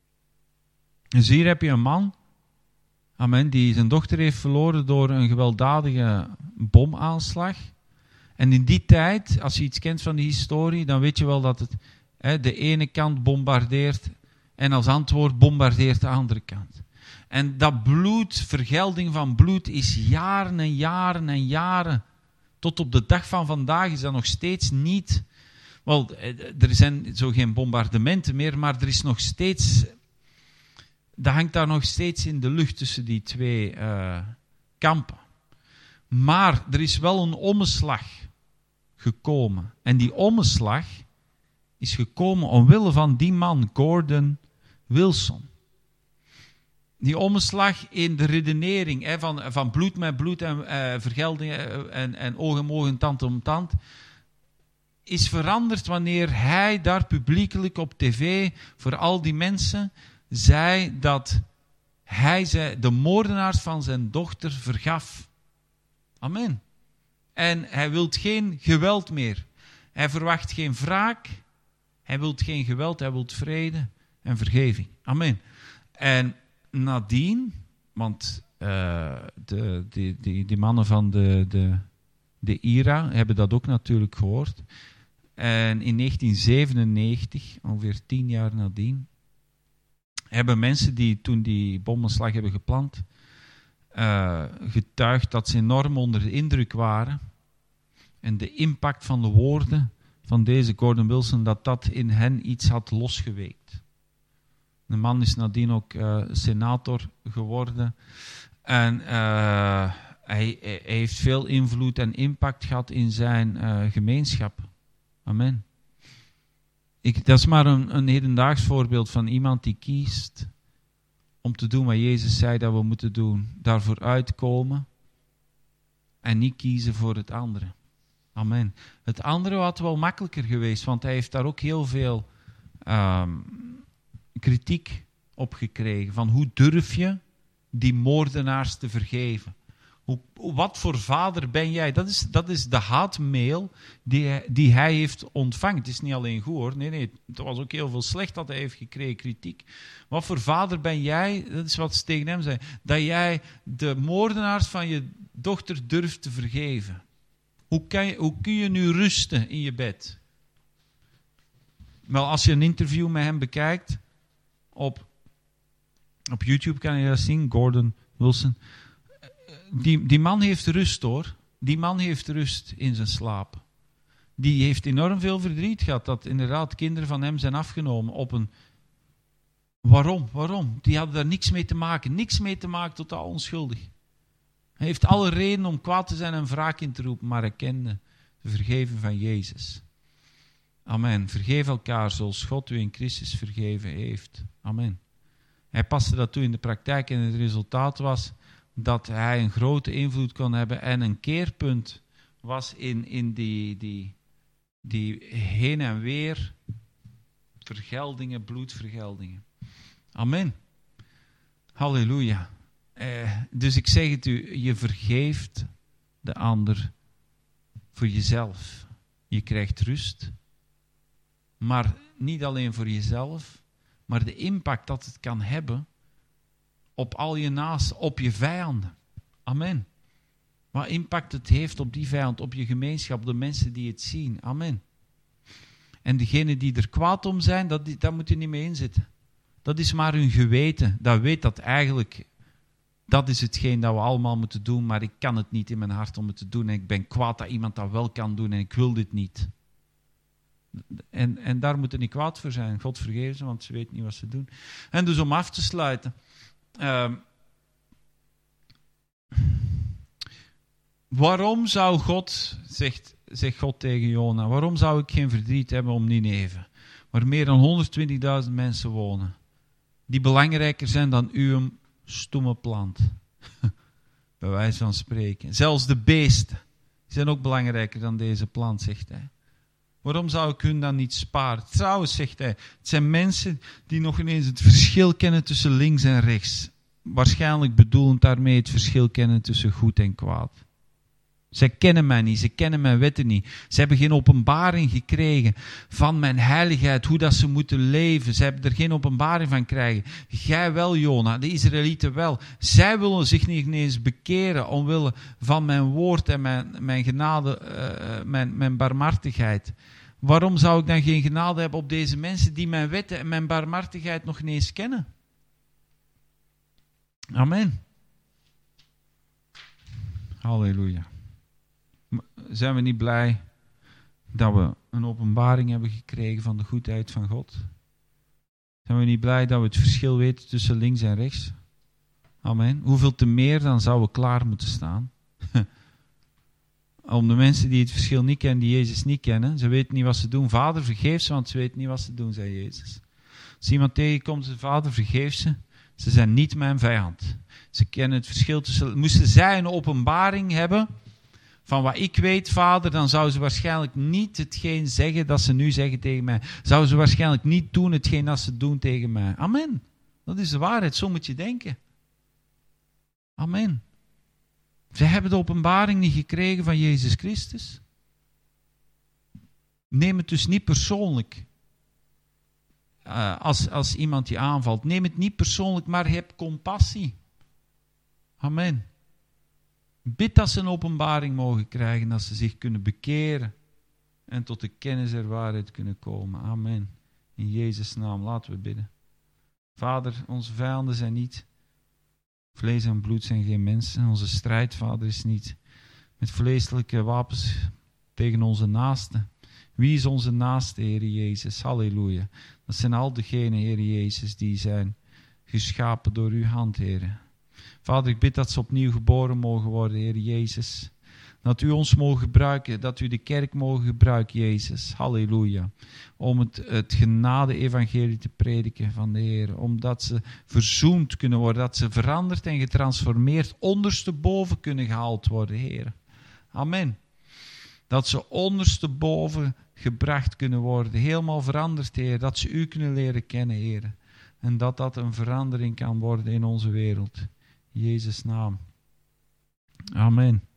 Dus hier heb je een man, amen, die zijn dochter heeft verloren door een gewelddadige bomaanslag. En in die tijd, als je iets kent van die historie, dan weet je wel dat het hè, de ene kant bombardeert en als antwoord bombardeert de andere kant. En dat bloed, vergelding van bloed, is jaren en jaren en jaren. Tot op de dag van vandaag is dat nog steeds niet. Wel, er zijn zo geen bombardementen meer, maar er is nog steeds. Dat hangt daar nog steeds in de lucht tussen die twee uh, kampen. Maar er is wel een omslag gekomen. En die omslag is gekomen omwille van die man, Gordon Wilson. Die omslag in de redenering hè, van, van bloed met bloed en uh, vergelding en, en oog om oog en tand om tand, is veranderd wanneer hij daar publiekelijk op tv voor al die mensen zei dat hij zei, de moordenaars van zijn dochter vergaf. Amen. En hij wil geen geweld meer. Hij verwacht geen wraak. Hij wil geen geweld, hij wil vrede en vergeving. Amen. En nadien, want uh, de, die, die, die mannen van de, de, de Ira hebben dat ook natuurlijk gehoord. En in negentien zevenennegentig, ongeveer tien jaar nadien, hebben mensen die toen die bomaanslag hebben gepland, uh, getuigd dat ze enorm onder de indruk waren. En de impact van de woorden van deze Gordon Wilson, dat dat in hen iets had losgeweekt. De man is nadien ook uh, senator geworden. En uh, hij, hij heeft veel invloed en impact gehad in zijn uh, gemeenschap. Amen. Ik, dat is maar een, een hedendaags voorbeeld van iemand die kiest om te doen wat Jezus zei dat we moeten doen. Daarvoor uitkomen en niet kiezen voor het andere. Amen. Het andere had wel makkelijker geweest, want hij heeft daar ook heel veel um, kritiek op gekregen. Van hoe durf je die moordenaars te vergeven? Hoe, wat voor vader ben jij? Dat is, dat is de haatmail die hij, die hij heeft ontvangen. Het is niet alleen goed hoor. Nee, nee. Er was ook heel veel slecht dat hij heeft gekregen, kritiek. Wat voor vader ben jij? Dat is wat ze tegen hem zei. Dat jij de moordenaars van je dochter durft te vergeven. Hoe, kan je, hoe kun je nu rusten in je bed? Wel, als je een interview met hem bekijkt, op, op YouTube kan je dat zien, Gordon Wilson. Die, die man heeft rust hoor. Die man heeft rust in zijn slaap. Die heeft enorm veel verdriet gehad dat inderdaad kinderen van hem zijn afgenomen op een... Waarom? Waarom? Die hadden daar niks mee te maken. Niks mee te maken, totaal onschuldig. Hij heeft alle reden om kwaad te zijn en wraak in te roepen, maar hij kende de vergeving van Jezus. Amen. Vergeef elkaar zoals God u in Christus vergeven heeft. Amen. Hij paste dat toe in de praktijk en het resultaat was dat hij een grote invloed kon hebben en een keerpunt was in, in die, die, die heen en weer vergeldingen, bloedvergeldingen. Amen. Halleluja. Eh, dus ik zeg het u, je vergeeft de ander voor jezelf. Je krijgt rust, maar niet alleen voor jezelf, maar de impact dat het kan hebben op al je naasten, op je vijanden. Amen. Wat impact het heeft op die vijand, op je gemeenschap, op de mensen die het zien. Amen. En degenen die er kwaad om zijn, dat, daar moet je niet mee inzitten. Dat is maar hun geweten. Dat weet dat eigenlijk, dat is hetgeen dat we allemaal moeten doen, maar ik kan het niet in mijn hart om het te doen. En ik ben kwaad dat iemand dat wel kan doen en ik wil dit niet. En, en daar moeten niet kwaad voor zijn. God vergeef ze, want ze weten niet wat ze doen. En dus om af te sluiten. Uh, waarom zou God, zegt, zegt God tegen Jona, waarom zou ik geen verdriet hebben om Nineve, waar meer dan honderdtwintigduizend mensen wonen, die belangrijker zijn dan uw stomme plant, bij wijze van spreken. Zelfs de beesten zijn ook belangrijker dan deze plant, zegt hij. Waarom zou ik hun dan niet sparen? Trouwens, zegt hij, het zijn mensen die nog ineens het verschil kennen tussen links en rechts. Waarschijnlijk bedoelend daarmee het verschil kennen tussen goed en kwaad. Zij kennen mij niet, ze kennen mijn wetten niet. Ze hebben geen openbaring gekregen van mijn heiligheid, hoe dat ze moeten leven. Ze hebben er geen openbaring van krijgen. Jij wel, Jona, de Israëlieten wel. Zij willen zich niet eens bekeren omwille van mijn woord en mijn, mijn genade, uh, mijn, mijn barmhartigheid. Waarom zou ik dan geen genade hebben op deze mensen die mijn wetten en mijn barmhartigheid nog niet eens kennen? Amen. Halleluja. Zijn we niet blij dat we een openbaring hebben gekregen van de goedheid van God? Zijn we niet blij dat we het verschil weten tussen links en rechts? Amen. Hoeveel te meer dan zouden we klaar moeten staan? Om de mensen die het verschil niet kennen, die Jezus niet kennen, ze weten niet wat ze doen. Vader, vergeef ze, want ze weten niet wat ze doen, zei Jezus. Als iemand tegenkomt, zei Vader, vergeef ze. Ze zijn niet mijn vijand. Ze kennen het verschil tussen... Moesten zij een openbaring hebben van wat ik weet, Vader, dan zouden ze waarschijnlijk niet hetgeen zeggen dat ze nu zeggen tegen mij. Zouden ze waarschijnlijk niet doen hetgeen dat ze doen tegen mij. Amen. Dat is de waarheid, zo moet je denken. Amen. Ze hebben de openbaring niet gekregen van Jezus Christus. Neem het dus niet persoonlijk. Uh, als, als iemand je aanvalt. Neem het niet persoonlijk, maar heb compassie. Amen. Bid dat ze een openbaring mogen krijgen, dat ze zich kunnen bekeren en tot de kennis der waarheid kunnen komen. Amen. In Jezus' naam, laten we bidden. Vader, onze vijanden zijn niet vlees en bloed, zijn geen mensen. Onze strijd, Vader, is niet met vleeselijke wapens tegen onze naasten. Wie is onze naaste, Heer Jezus? Halleluja. Dat zijn al degenen, Heer Jezus, die zijn geschapen door uw hand, Heer. Vader, ik bid dat ze opnieuw geboren mogen worden, Heer Jezus. Dat u ons mogen gebruiken, dat u de kerk mogen gebruiken, Jezus. Halleluja. Om het, het genade-evangelie te prediken van de Heer. Omdat ze verzoend kunnen worden, dat ze veranderd en getransformeerd ondersteboven kunnen gehaald worden, Heer. Amen. Dat ze ondersteboven gebracht kunnen worden, helemaal veranderd, Heer. Dat ze u kunnen leren kennen, Heer. En dat dat een verandering kan worden in onze wereld. In Jezus' naam. Amen.